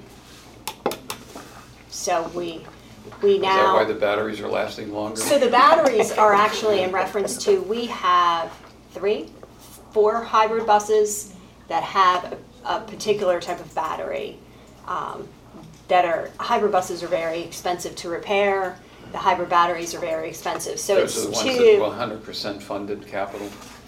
So we, we Is that now. why the batteries are lasting longer? So the batteries are actually in reference to, we have three, four hybrid buses that have a, a particular type of battery. Um, that are, hybrid buses are very expensive to repair. The hybrid batteries are very expensive. So Those are it's the ones that two. one hundred percent funded capital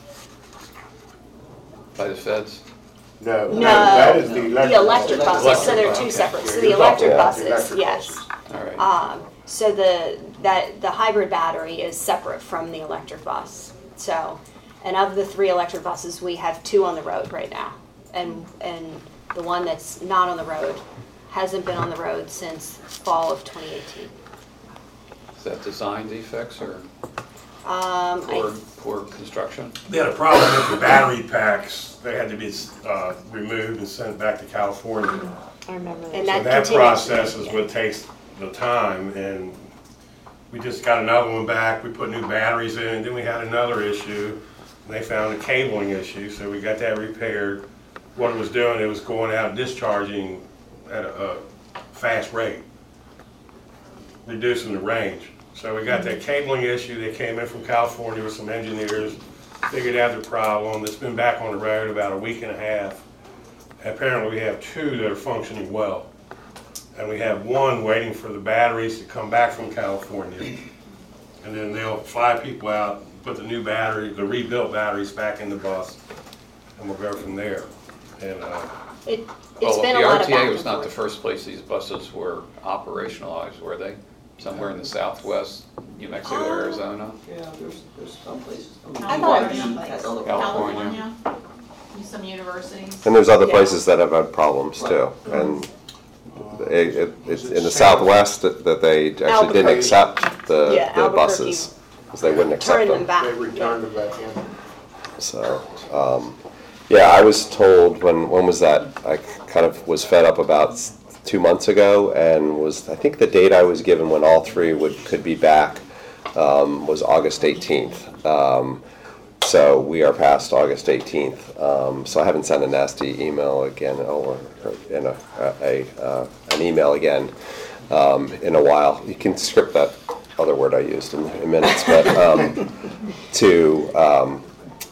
by the feds? No, No, that is the electric. the electric buses, so they're Electric, two okay. separate. So Yeah, the you're talking electric about the buses, electric yes. buses. All right. Um, so the, that, the hybrid battery is separate from the electric bus. So, and of the three electric buses, we have two on the road right now. And, and the one that's not on the road hasn't been on the road since fall of twenty eighteen. Is that design defects or Um, poor, I, poor construction? They had a problem with the battery packs. They had to be uh, removed and sent back to California. I remember And that. So that that continues. process is what takes the time, and we just got another one back. We put new batteries in, and then we had another issue. And they found a cabling issue, so we got that repaired. What it was doing, it was going out and discharging at a, a fast rate, reducing the range. So we got that cabling issue. They came in from California with some engineers, figured out the problem. It's been back on the road about a week and a half. Apparently we have two that are functioning well. And we have one waiting for the batteries to come back from California. And then they'll fly people out, put the new battery, the rebuilt batteries back in the bus, and we'll go from there. And uh, it, it's Well, been a the lot of back R T A and was not the forth. first place these buses were operationalized, were they? Somewhere in the southwest, New Mexico, Oh. Arizona? Yeah, there's, there's some places. I thought- That's on the- California. Some universities. And there's other Yeah. places that have had problems too. And it, it, it's in the southwest that that they actually didn't Albuquerque. accept the, Yeah, the Albuquerque. buses. Because they wouldn't accept Turn them them. back. They returned them back in. So, um, yeah, I was told, when, when was that? I kind of was fed up about s- two months ago, and was, I think the date I was given when all three would, could be back, um, was August eighteenth. Um, so we are past August eighteenth. Um, so I haven't sent a nasty email again, or, or in a, a, uh, an email again, um, in a while. You can script that other word I used in, in minutes, but, um, to, um,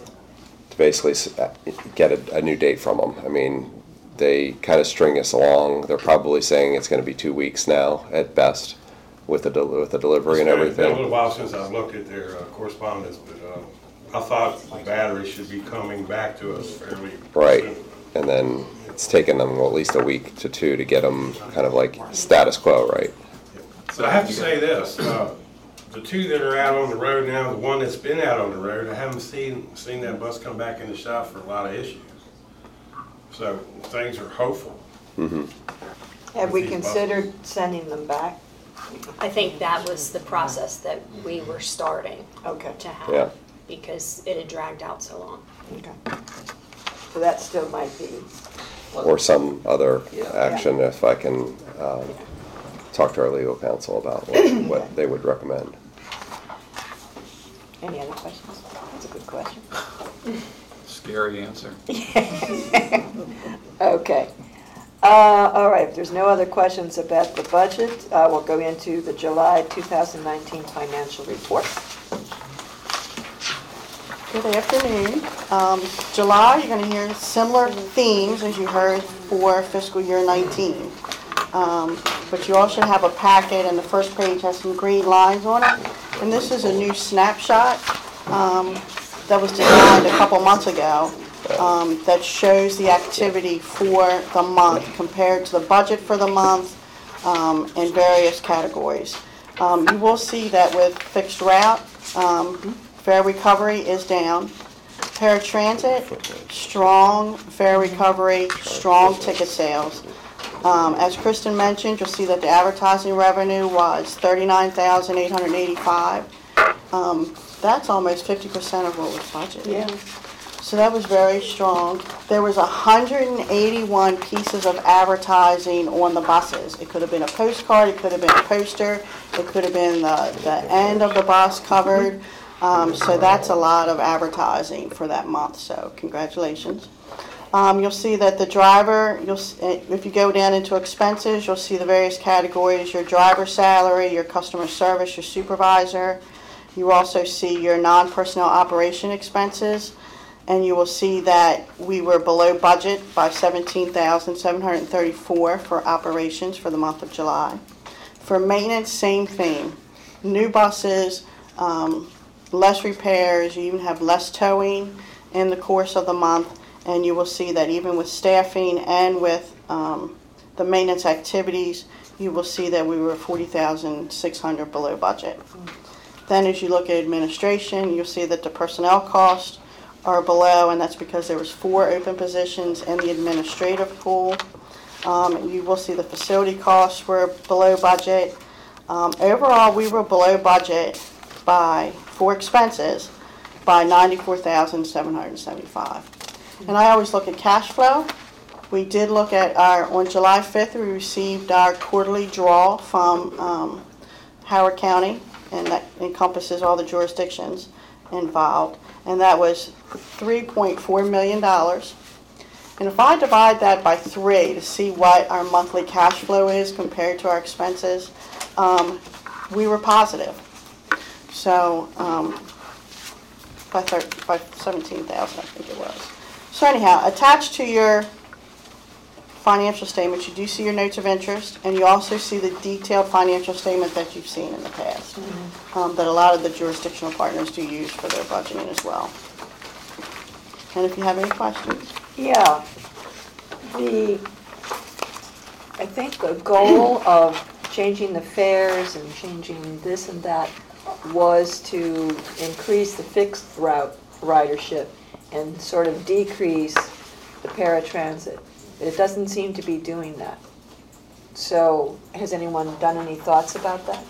to basically s- uh, get a, a new date from them. I mean, they kind of string us along. They're probably saying it's going to be two weeks now at best with the, del- with the delivery and It's been a everything. little while since I've looked at their uh, correspondence, but uh, I thought the battery should be coming back to us fairly Right. soon. And then it's taken them at least a week to two to get them kind of like status quo, right? So I have to say this, uh, the two that are out on the road now, the one that's been out on the road, I haven't seen, seen that bus come back in the shop for a lot of issues. So things are hopeful. Mm-hmm. Have we These buses. considered sending them back? I think that was the process that we were starting Okay, to Yeah. have, because it had dragged out so long. okay. So that still might be, Or some other Yeah. action if I can um, talk to our legal counsel about what, what they would recommend. any other questions? That's a good question. Scary answer. Okay. Uh, all right, if there's no other questions about the budget, uh, we'll go into the July two thousand nineteen financial report. Good afternoon. Um, July, you're going to hear similar themes as you heard for fiscal year nineteen. Um, but you also have a packet, and the first page has some green lines on it. And this is a new snapshot um, that was designed a couple months ago um, that shows the activity for the month compared to the budget for the month um, in various categories. Um, you will see that with fixed route, um, fare recovery is down. Paratransit, strong fare recovery, strong ticket sales. Um, as Kristen mentioned, you'll see that the advertising revenue was thirty-nine thousand eight hundred eighty-five. Um, that's almost fifty percent of what was budgeted. Yeah. So that was very strong. There was one hundred eighty-one pieces of advertising on the buses. It could have been a postcard, it could have been a poster, it could have been the, the end of the bus covered. Um, so that's a lot of advertising for that month, so congratulations. Um, you'll see that the driver, you'll, if you go down into expenses, you'll see the various categories, your driver salary, your customer service, your supervisor. You also see your non-personnel operation expenses, and you will see that we were below budget by seventeen thousand seven hundred thirty-four for operations for the month of July. For maintenance, same thing. New buses, um, less repairs, you even have less towing in the course of the month. And you will see that even with staffing and with um, the maintenance activities, you will see that we were forty thousand six hundred below budget. Then as you look at administration, you'll see that the personnel costs are below, and that's because there was four open positions in the administrative pool. Um, you will see the facility costs were below budget. Um, overall, we were below budget by, for expenses, by ninety-four thousand seven hundred seventy-five. And I always look at cash flow. We did look at our, on July fifth, we received our quarterly draw from um, Howard County, and that encompasses all the jurisdictions involved. And that was three point four million dollars. And if I divide that by three to see what our monthly cash flow is compared to our expenses, um, we were positive. So um, by, thirty, by seventeen thousand, I think it was. So anyhow, attached to your financial statement, you do see your notes of interest, and you also see the detailed financial statement that you've seen in the past, mm-hmm. um, that a lot of the jurisdictional partners do use for their budgeting as well. And if you have any questions. Yeah. The, I think the goal of changing the fares and changing this and that was to increase the fixed route ridership and sort of decrease the paratransit. But it doesn't seem to be doing that. So has anyone done any thoughts about that?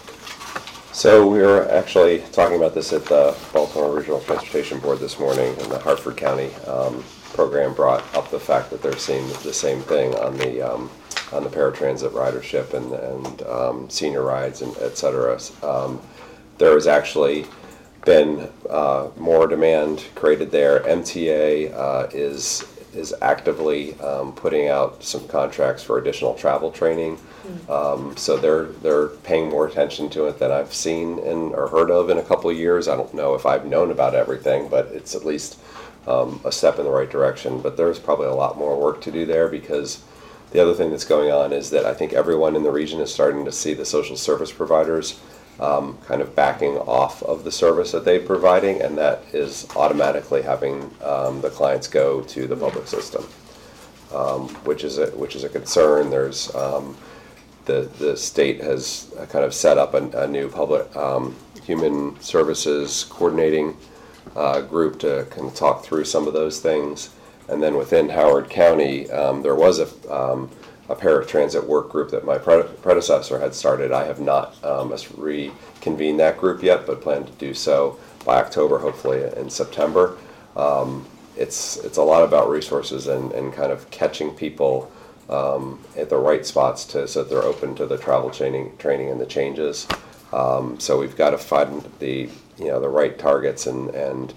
So we were actually talking about this at the Baltimore Regional Transportation Board this morning, and the Hartford County um, program brought up the fact that they're seeing the same thing on the um, on the paratransit ridership and, and um, senior rides and et cetera. Um, there has actually been uh, more demand created there. M T A uh, is is actively um, putting out some contracts for additional travel training. Um, so they're they're paying more attention to it than I've seen and or heard of in a couple of years. I don't know if I've known about everything, but it's at least um, a step in the right direction. But there's probably a lot more work to do there, because the other thing that's going on is that I think everyone in the region is starting to see the social service providers Um, kind of backing off of the service that they're providing, and that is automatically having um, the clients go to the public system, um, which is a which is a concern. There's um, the the state has kind of set up a, a new public um, human services coordinating uh, group to kind of talk through some of those things, and then within Howard County, um, there was a um, a paratransit work group that my predecessor had started. I have not um, reconvened that group yet, but plan to do so by October, hopefully in September. Um, it's it's a lot about resources and, and kind of catching people um, at the right spots to so that they're open to the travel training, training and the changes. Um, so we've got to find the you know the right targets and and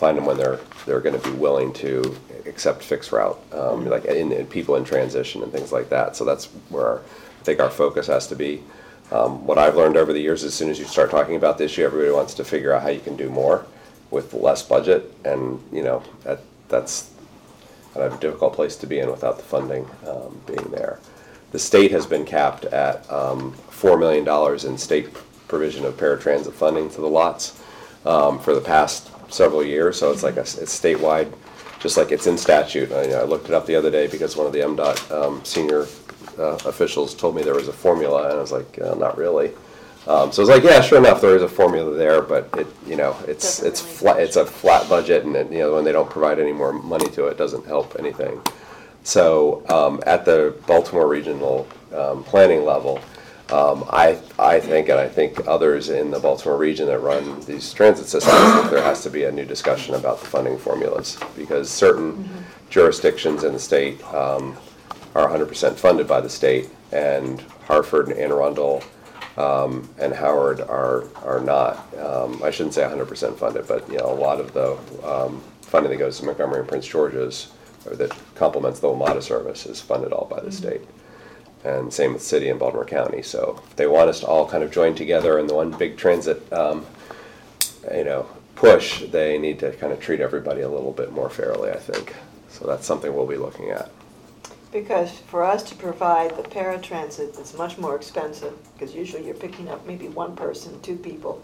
find them when they're, they're gonna be willing to accept fixed route, um, like in, in people in transition and things like that. So that's where our, I think our focus has to be. Um, what I've learned over the years, as soon as you start talking about the issue, everybody wants to figure out how you can do more with less budget, and, you know, that, that's kind of a difficult place to be in without the funding um, being there. The state has been capped at um, four million dollars in state provision of paratransit funding to the lots um, for the past several years, so it's like a, it's statewide, just like it's in statute. I, you know, I looked it up the other day because one of the M DOT um, senior uh, officials told me there was a formula, and I was like, uh, not really. Um, so I was like, yeah, sure enough, there is a formula there, but it, you know, it's Doesn't it's really flat. It's a flat budget, and it, you know, when they don't provide any more money to it, it doesn't help anything. So um, at the Baltimore regional um, planning level, um, I I think, and I think others in the Baltimore region that run these transit systems, that there has to be a new discussion about the funding formulas, because certain mm-hmm. jurisdictions in the state um, are one hundred percent funded by the state, and Hartford and Anne Arundel Um, and Howard are are not. Um, I shouldn't say one hundred percent funded, but you know, a lot of the um, funding that goes to Montgomery and Prince George's, or that complements the WMATA service, is funded all by the mm-hmm. state. And same with city and Baltimore County. So if they want us to all kind of join together in the one big transit, um, you know, push, they need to kind of treat everybody a little bit more fairly, I think. So that's something we'll be looking at. Because for us to provide the paratransit, it's much more expensive, because usually you're picking up maybe one person, two people,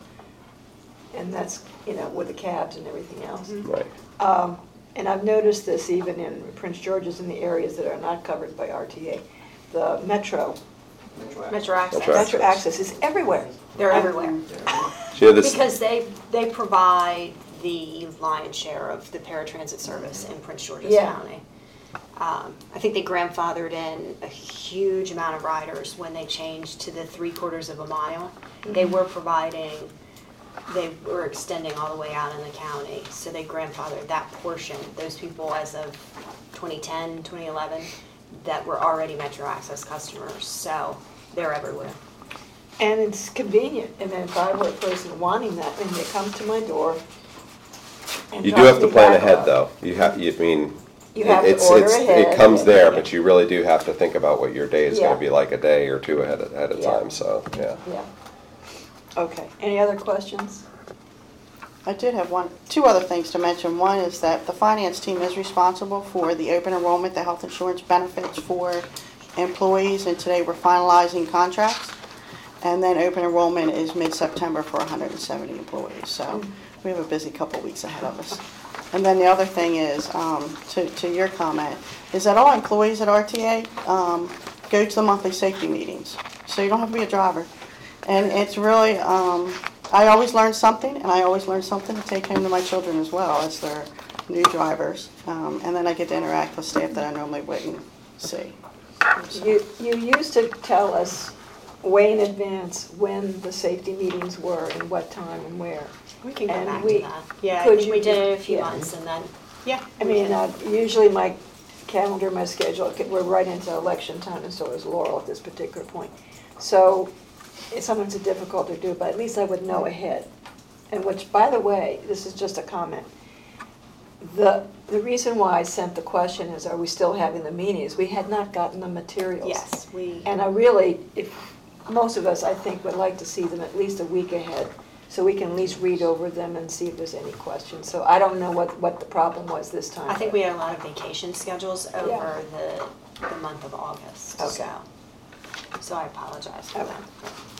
and that's, you know, with the cabs and everything else. Right. Um, and I've noticed this even in Prince George's, in the areas that are not covered by R T A. The Metro, Metro Access. Metro Access, Metro Access is everywhere. They're everywhere. So this, Because they, they provide the lion's share of the paratransit service in Prince George's Yeah. County. Um, I think they grandfathered in a huge amount of riders when they changed to the three quarters of a mile. Mm-hmm. They were providing, they were extending all the way out in the county, so they grandfathered that portion. Those people as of twenty ten, twenty eleven, that were already Metro Access customers, so they're everywhere. And it's convenient, and then if I were a person wanting that, then they come to my door and you do drop have to me plan back ahead, off. though. You have, you mean. You have to It's, order it's, ahead. it comes there, Yeah. but you really do have to think about what your day is Yeah. gonna be like a day or two ahead, ahead of Yeah. time, so, yeah. Yeah. Okay, any other questions? I did have one, two other things to mention. One is that the finance team is responsible for the open enrollment, the health insurance benefits for employees, and today we're finalizing contracts. And then open enrollment is mid-September for one hundred seventy employees, so we have a busy couple weeks ahead of us. And then the other thing is, um, to, to your comment, is that all employees at R T A um, go to the monthly safety meetings, so you don't have to be a driver. And it's really, um, I always learn something, and I always learn something to take home to my children as well as their new drivers. Um, and then I get to interact with staff that I normally wouldn't see. You, you used to tell us way in advance when the safety meetings were and what time and where. We can go And back we- to that. Yeah, I could think you we did do- it a few yeah. months and then, yeah. I we mean, can. uh, usually my calendar, my schedule, we're right into election time, and so is Laurel at this particular point. So it's sometimes it's difficult to do, but at least I would know ahead. And which, by the way, this is just a comment. The, the reason why I sent the question is, are we still having the meetings? We had not gotten the materials. Yes, we. And I really, if, most of us, I think, would like to see them at least a week ahead, so we can at least read over them and see if there's any questions. So I don't know what, what the problem was this time. I think we had a lot of vacation schedules over Yeah. the, the month of August, Okay. so. So I apologize for Okay. that.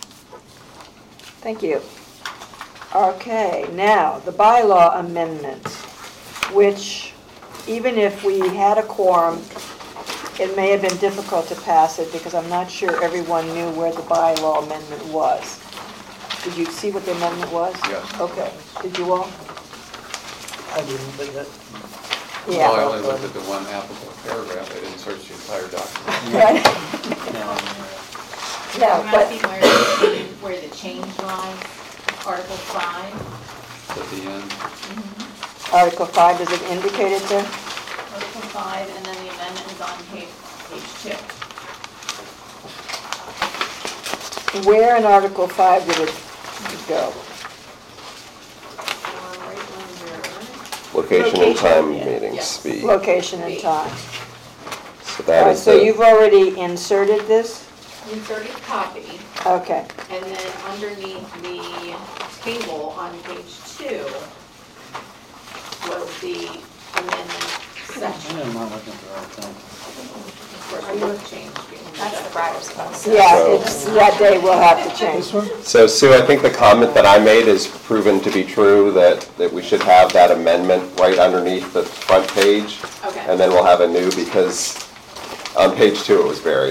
Thank you. Okay, now, the bylaw amendment, which, even if we had a quorum, it may have been difficult to pass it because I'm not sure everyone knew where the bylaw amendment was. Did you see what the amendment was? Yes. Okay, did you all? I didn't, but that, Yeah. Well, I only looked at the one applicable paragraph, I didn't search the entire document. Right. No, I'm but, asking where the, where the change lies, Article five. At the end, Article five, does it indicate it there? Article five, and then the amendment is on page, page two. Where in Article five did it go? Uh, right under, Location and time Location, yeah, meetings yes. be. Location and time. So All that right, is so the- you've already inserted this? Inserted copy, Okay. and then underneath the table on page two was the amendment section. I'm not looking for the right thing. Of course, we would change. That's the Ryder's class. Yeah, So- it's, that day we'll have to change. So Sue, I think the comment that I made is proven to be true, that, that we should have that amendment right underneath the front page. Okay. And then we'll have a new, because on page two it was buried,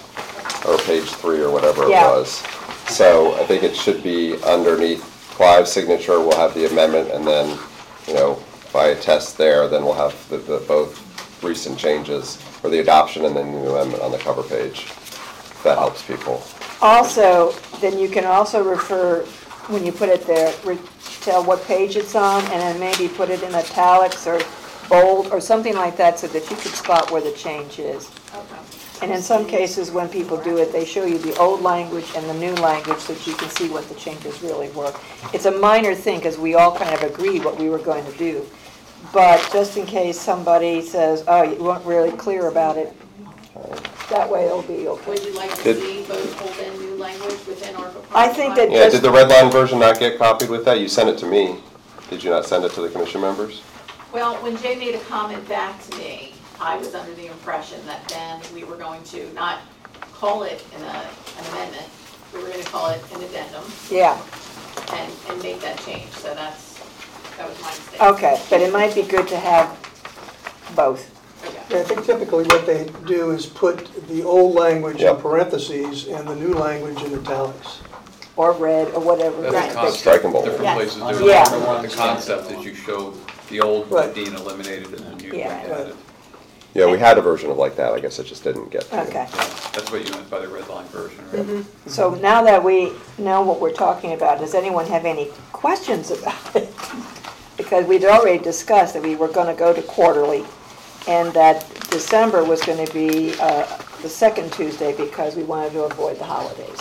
or page three or whatever it Yeah. was. So I think it should be underneath Clive's signature, we'll have the amendment, and then, you know, by a test there, then we'll have the, the both recent changes, or the adoption and then the new amendment on the cover page. If that helps people. Also, then you can also refer, when you put it there, re- tell what page it's on, and then maybe put it in italics or bold or something like that so that you could spot where the change is. Okay. And in some cases, when people do it, they show you the old language and the new language so that you can see what the changes really were. It's a minor thing, because we all kind of agreed what we were going to do. But just in case somebody says, oh, you weren't really clear about it, that way it'll be okay. Would you like to Did- see both old and new language within ARPA? I think that Yeah, did the red line version not get copied with that? You sent it to me. Did you not send it to the commission members? Well, when Jay made a comment back to me, I was under the impression that then we were going to not call it an, uh, an amendment, we were gonna call it an addendum Yeah, and, and make that change, so that's, that was my mistake. okay, but it might be good to have both. Okay. Yeah, I think typically what they do is put the old language in Yep. parentheses and the new language in italics. Or red, or whatever. That's Right. the concept. Strike 'em both. Different Yeah. places do it. Yeah. The concept is you show the old Right. being eliminated and the new being Yeah. added. Yeah, we had a version of like that. I guess it just didn't get to. Okay, That's what you meant by the red line version, right? so now that we know what we're talking about, does anyone have any questions about it? Because we'd already discussed that we were gonna go to quarterly, and that December was gonna be uh, the second Tuesday because we wanted to avoid the holidays.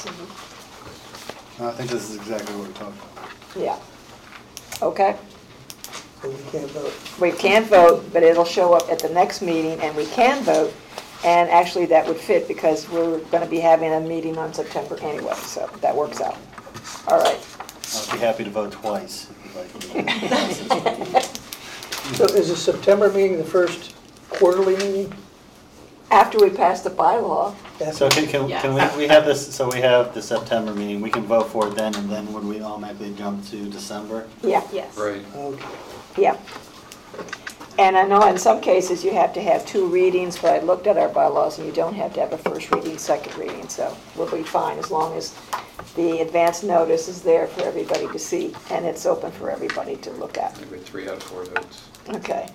I think this is exactly what we're talking about. Yeah. Okay? So we can't vote. We can't vote, but it'll show up at the next meeting, and we can vote. And actually, that would fit, because we're gonna be having a meeting on September anyway, so that works out. All right. I'd be happy to vote twice if you'd like. So is the September meeting the first quarterly meeting? After we pass the bylaw, So can, can, can we, we have this, so we have the September meeting, we can vote for it then, and then would we automatically jump to December? yeah, Yes. Right. Okay. yeah. And I know in some cases you have to have two readings, but I looked at our bylaws and you don't have to have a first reading, second reading, so we'll be fine as long as the advance notice is there for everybody to see, and it's open for everybody to look at. Maybe three out of four votes. Okay.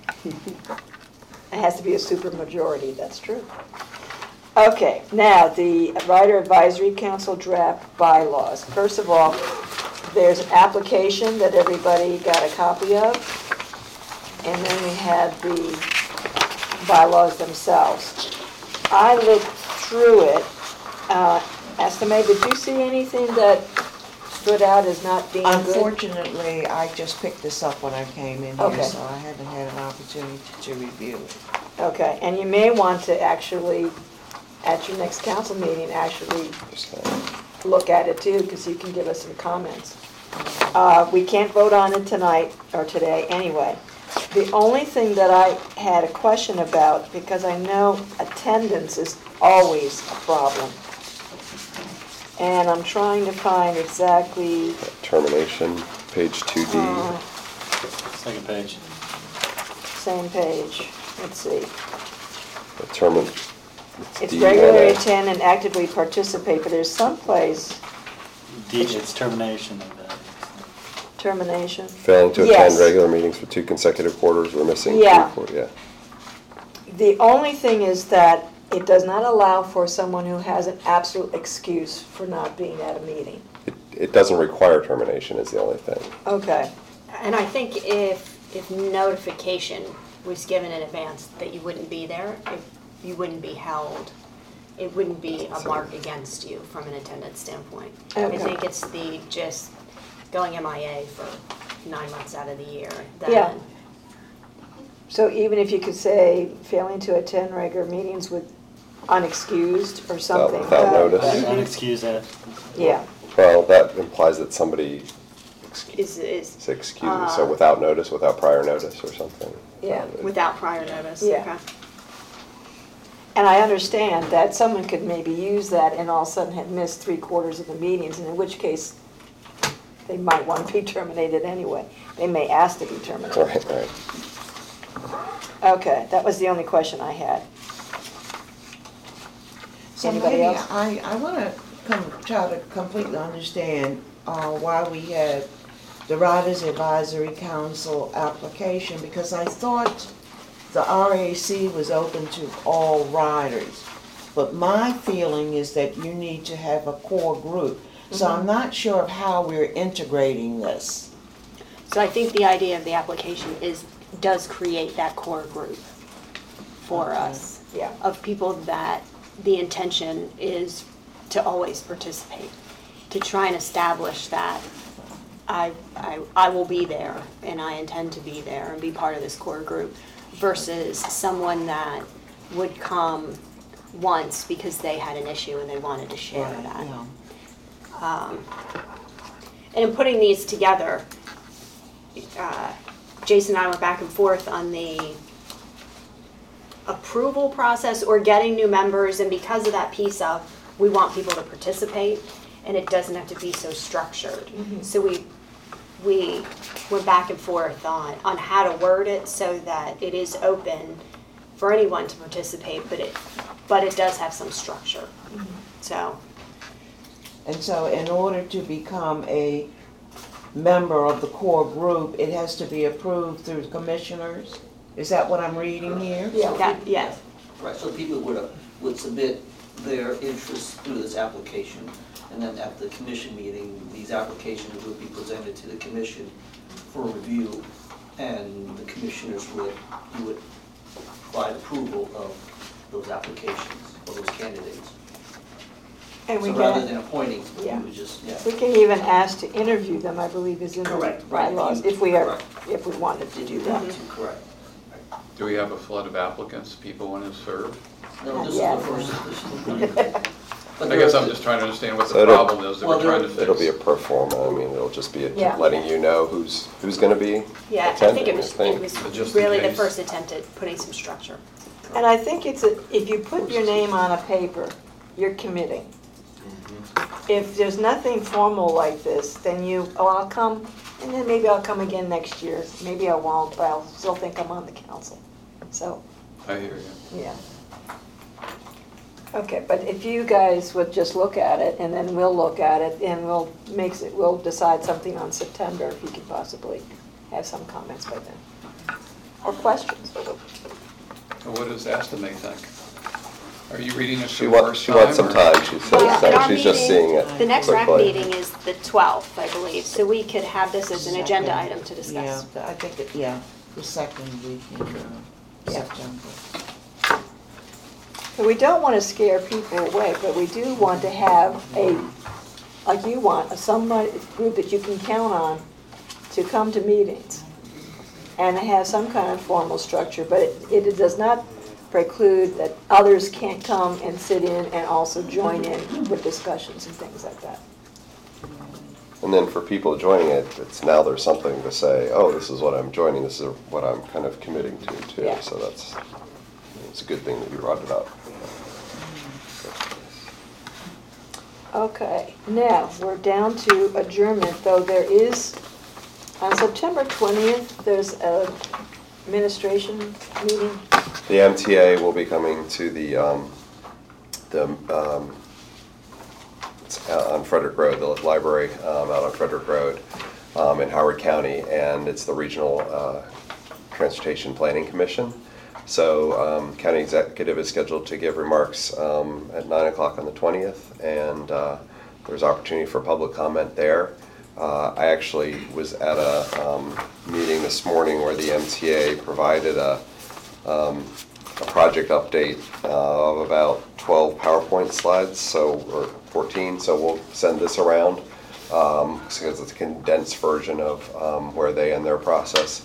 It has to be a super majority, that's true. Okay, now, the Rider Advisory Council draft bylaws. First of all, there's an application that everybody got a copy of, and then we have the bylaws themselves. I looked through it. Uh, Estimate, did you see anything that stood out as not being good? Unfortunately, I just picked this up when I came in Okay. here, so I haven't had an opportunity to review it. Okay, and you may want to actually, at your next council meeting, actually look at it too, because you can give us some comments. Uh, We can't vote on it tonight, or today, anyway. The only thing that I had a question about, because I know attendance is always a problem, and I'm trying to find exactly, Termination, page two D. uh, Second page. same page, let's see. Termin. It's D, regularly N A. attend and actively participate, but there's some place, D, it's termination of that. termination. Failing to Yes. attend regular meetings for two consecutive quarters, we're missing. two Yeah. quar- Yeah. The only thing is that it does not allow for someone who has an absolute excuse for not being at a meeting. It, it doesn't require termination is the only thing. Okay, And I think if, if notification was given in advance that you wouldn't be there, if you wouldn't be held, it wouldn't be a mark against you from an attendance standpoint. I Okay. think it's the just going M I A for nine months out of the year Yeah. that So even if you could say failing to attend regular meetings with unexcused or something. without uh, notice. that- Unexcused, uh, Yeah, Well, that implies that somebody Is, is is excused, so Uh, without notice, without prior notice or something. yeah. without prior notice, Yeah. okay. And I understand that someone could maybe use that and all of a sudden have missed three quarters of the meetings, and in which case they might want to be terminated anyway. They may ask to be terminated. Right, right. Okay, that was the only question I had. So Anybody maybe else? I, I wanna come, try to completely understand, uh, why we had the Riders Advisory Council application, because I thought the R A C was open to all riders. But my feeling is that you need to have a core group. So I'm not sure of how we're integrating this. So I think the idea of the application is, does create that core group for us. Yeah. Of people that the intention is to always participate, to try and establish that I, I, I will be there and I intend to be there and be part of this core group, versus someone that would come once because they had an issue and they wanted to share Right, that. yeah. Um, And in putting these together, uh, Jason and I went back and forth on the approval process or getting new members, and because of that piece of, we want people to participate, and it doesn't have to be so structured. So we, we went back and forth on, on how to word it so that it is open for anyone to participate, but it, but it does have some structure. So, And so in order to become a member of the core group, it has to be approved through commissioners? Is that what I'm reading here? Yeah. that, yeah. Right, so people would, uh, would submit their interests through this application, and then at the commission meeting, these applications would be presented to the commission for review, and the commissioners would, you would provide approval of those applications, or those candidates. And we So rather can, than appointing, Yeah. you would just, yeah. we can even ask to interview them, I believe is in the Correct, right. bylaws, if we are, Correct. if we wanted to do that. Correct. Do we have a flood of applicants, people want to serve? No, this is Yeah. the first, this is the. But I guess there I'm is- just trying to understand what So the it'll- problem is that well, we're trying to there- fix. It'll be a pro forma, I mean, it'll just be a- Yeah. letting you know who's, who's gonna be Yeah, I attending, think it I was, think. it was But just in really the case. first attempt at putting some structure. And I think it's, a if you put your name on a paper, you're committing. If there's nothing formal like this, then you, oh, I'll come, and then maybe I'll come again next year. Maybe I won't, but I'll still think I'm on the council. So, I hear you. yeah. Okay, but if you guys would just look at it, and then we'll look at it, and we'll makes it, we'll decide something on September, if you could possibly have some comments by then. Or questions. So what does Estimate think? Are you reading it She for the wants, first she time? wants some or- time, she says, Well, in so our she's just meeting, seeing it The next rec quickly. meeting is the twelfth, I believe, so we could have this as an agenda Second. item to discuss. Yeah, I think, it- yeah, the second week in uh, Yeah. September. So we don't want to scare people away, but we do want to have a, like you want, a somebody, group that you can count on to come to meetings and have some kind of formal structure, but it, it does not preclude that others can't come and sit in and also join in with discussions and things like that. And then for people joining it, it's now there's something to say, oh, this is what I'm joining, this is what I'm kind of committing to too. Yeah. So that's, it's a good thing that you brought it up. Okay, now, we're down to adjournment, though there is, on September twentieth, there's a administration meeting. The M T A will be coming to the, um, the, um, it's out on Frederick Road, the library, um, out on Frederick Road, um, in Howard County, and it's the Regional, uh, Transportation Planning Commission. So, um, county executive is scheduled to give remarks, um, at nine o'clock on the twentieth, and, uh, there's opportunity for public comment there. Uh, I actually was at a, um, meeting this morning where the M T A provided a, um, a project update uh, of about twelve PowerPoint slides, so, or fourteen, so we'll send this around, um, because it's a condensed version of um, where they end their process.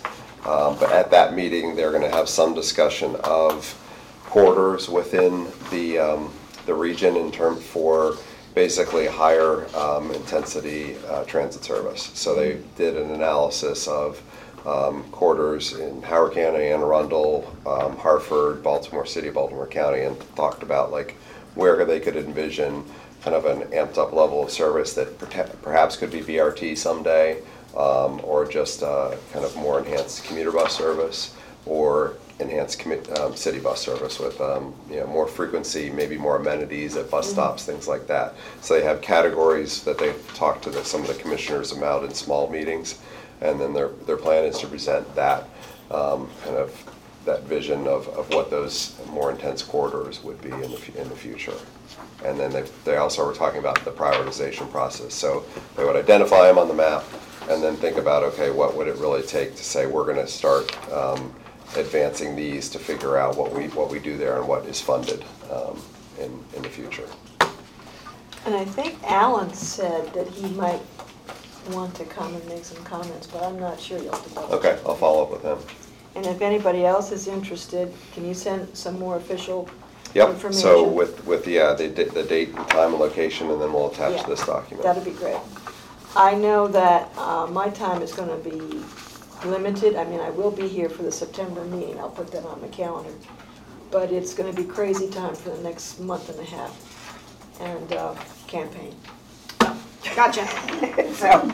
Um, But at that meeting, they're going to have some discussion of corridors within the, um, the region in term for basically higher um, intensity uh, transit service. So they did an analysis of um, corridors in Howard County, Anne Arundel, um, Hartford, Baltimore City, Baltimore County, and talked about like where they could envision kind of an amped up level of service that perta- perhaps could be B R T someday, um, or just uh, kind of more enhanced commuter bus service, or enhanced commu- um, city bus service with um, you know, more frequency, maybe more amenities at bus stops, things like that. So they have categories that they've talked to the, some of the commissioners about in small meetings, and then their their plan is to present that um, kind of that vision of, of what those more intense corridors would be in the f- in the future. And then they they also were talking about the prioritization process. So they would identify them on the map, and then think about, okay, what would it really take to say we're going to start um, advancing these to figure out what we what we do there and what is funded um, in in the future. And I think Alan said that he might want to come and make some comments, but I'm not sure. You'll have to double check. Okay, I'll follow up with him. And if anybody else is interested, can you send some more official Yep, information? so with, with, yeah, the, da- the date and time and location, and then we'll attach Yeah, this document. That'd be great. I know that uh, my time is going to be limited. I mean, I will be here for the September meeting. I'll put that on my calendar. But it's going to be crazy time for the next month and a half. And uh, campaign. Gotcha. So,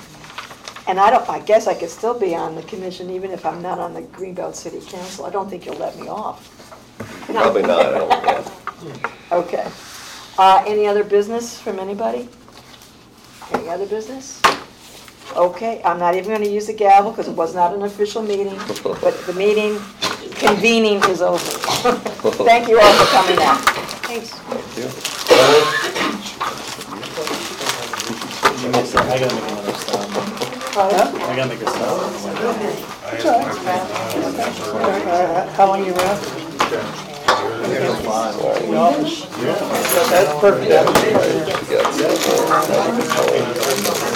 and I don't, I guess I could still be on the commission even if I'm not on the Greenbelt City Council. I don't think you'll let me off. Probably not, I don't, yeah. Okay. Uh, any other business from anybody? Any other business? Okay, I'm not even gonna use the gavel because it was not an official meeting, but the meeting convening is over. Thank you all for coming out. Thanks. I gotta make another stop. I gotta make a stop. How long you around? That's perfect.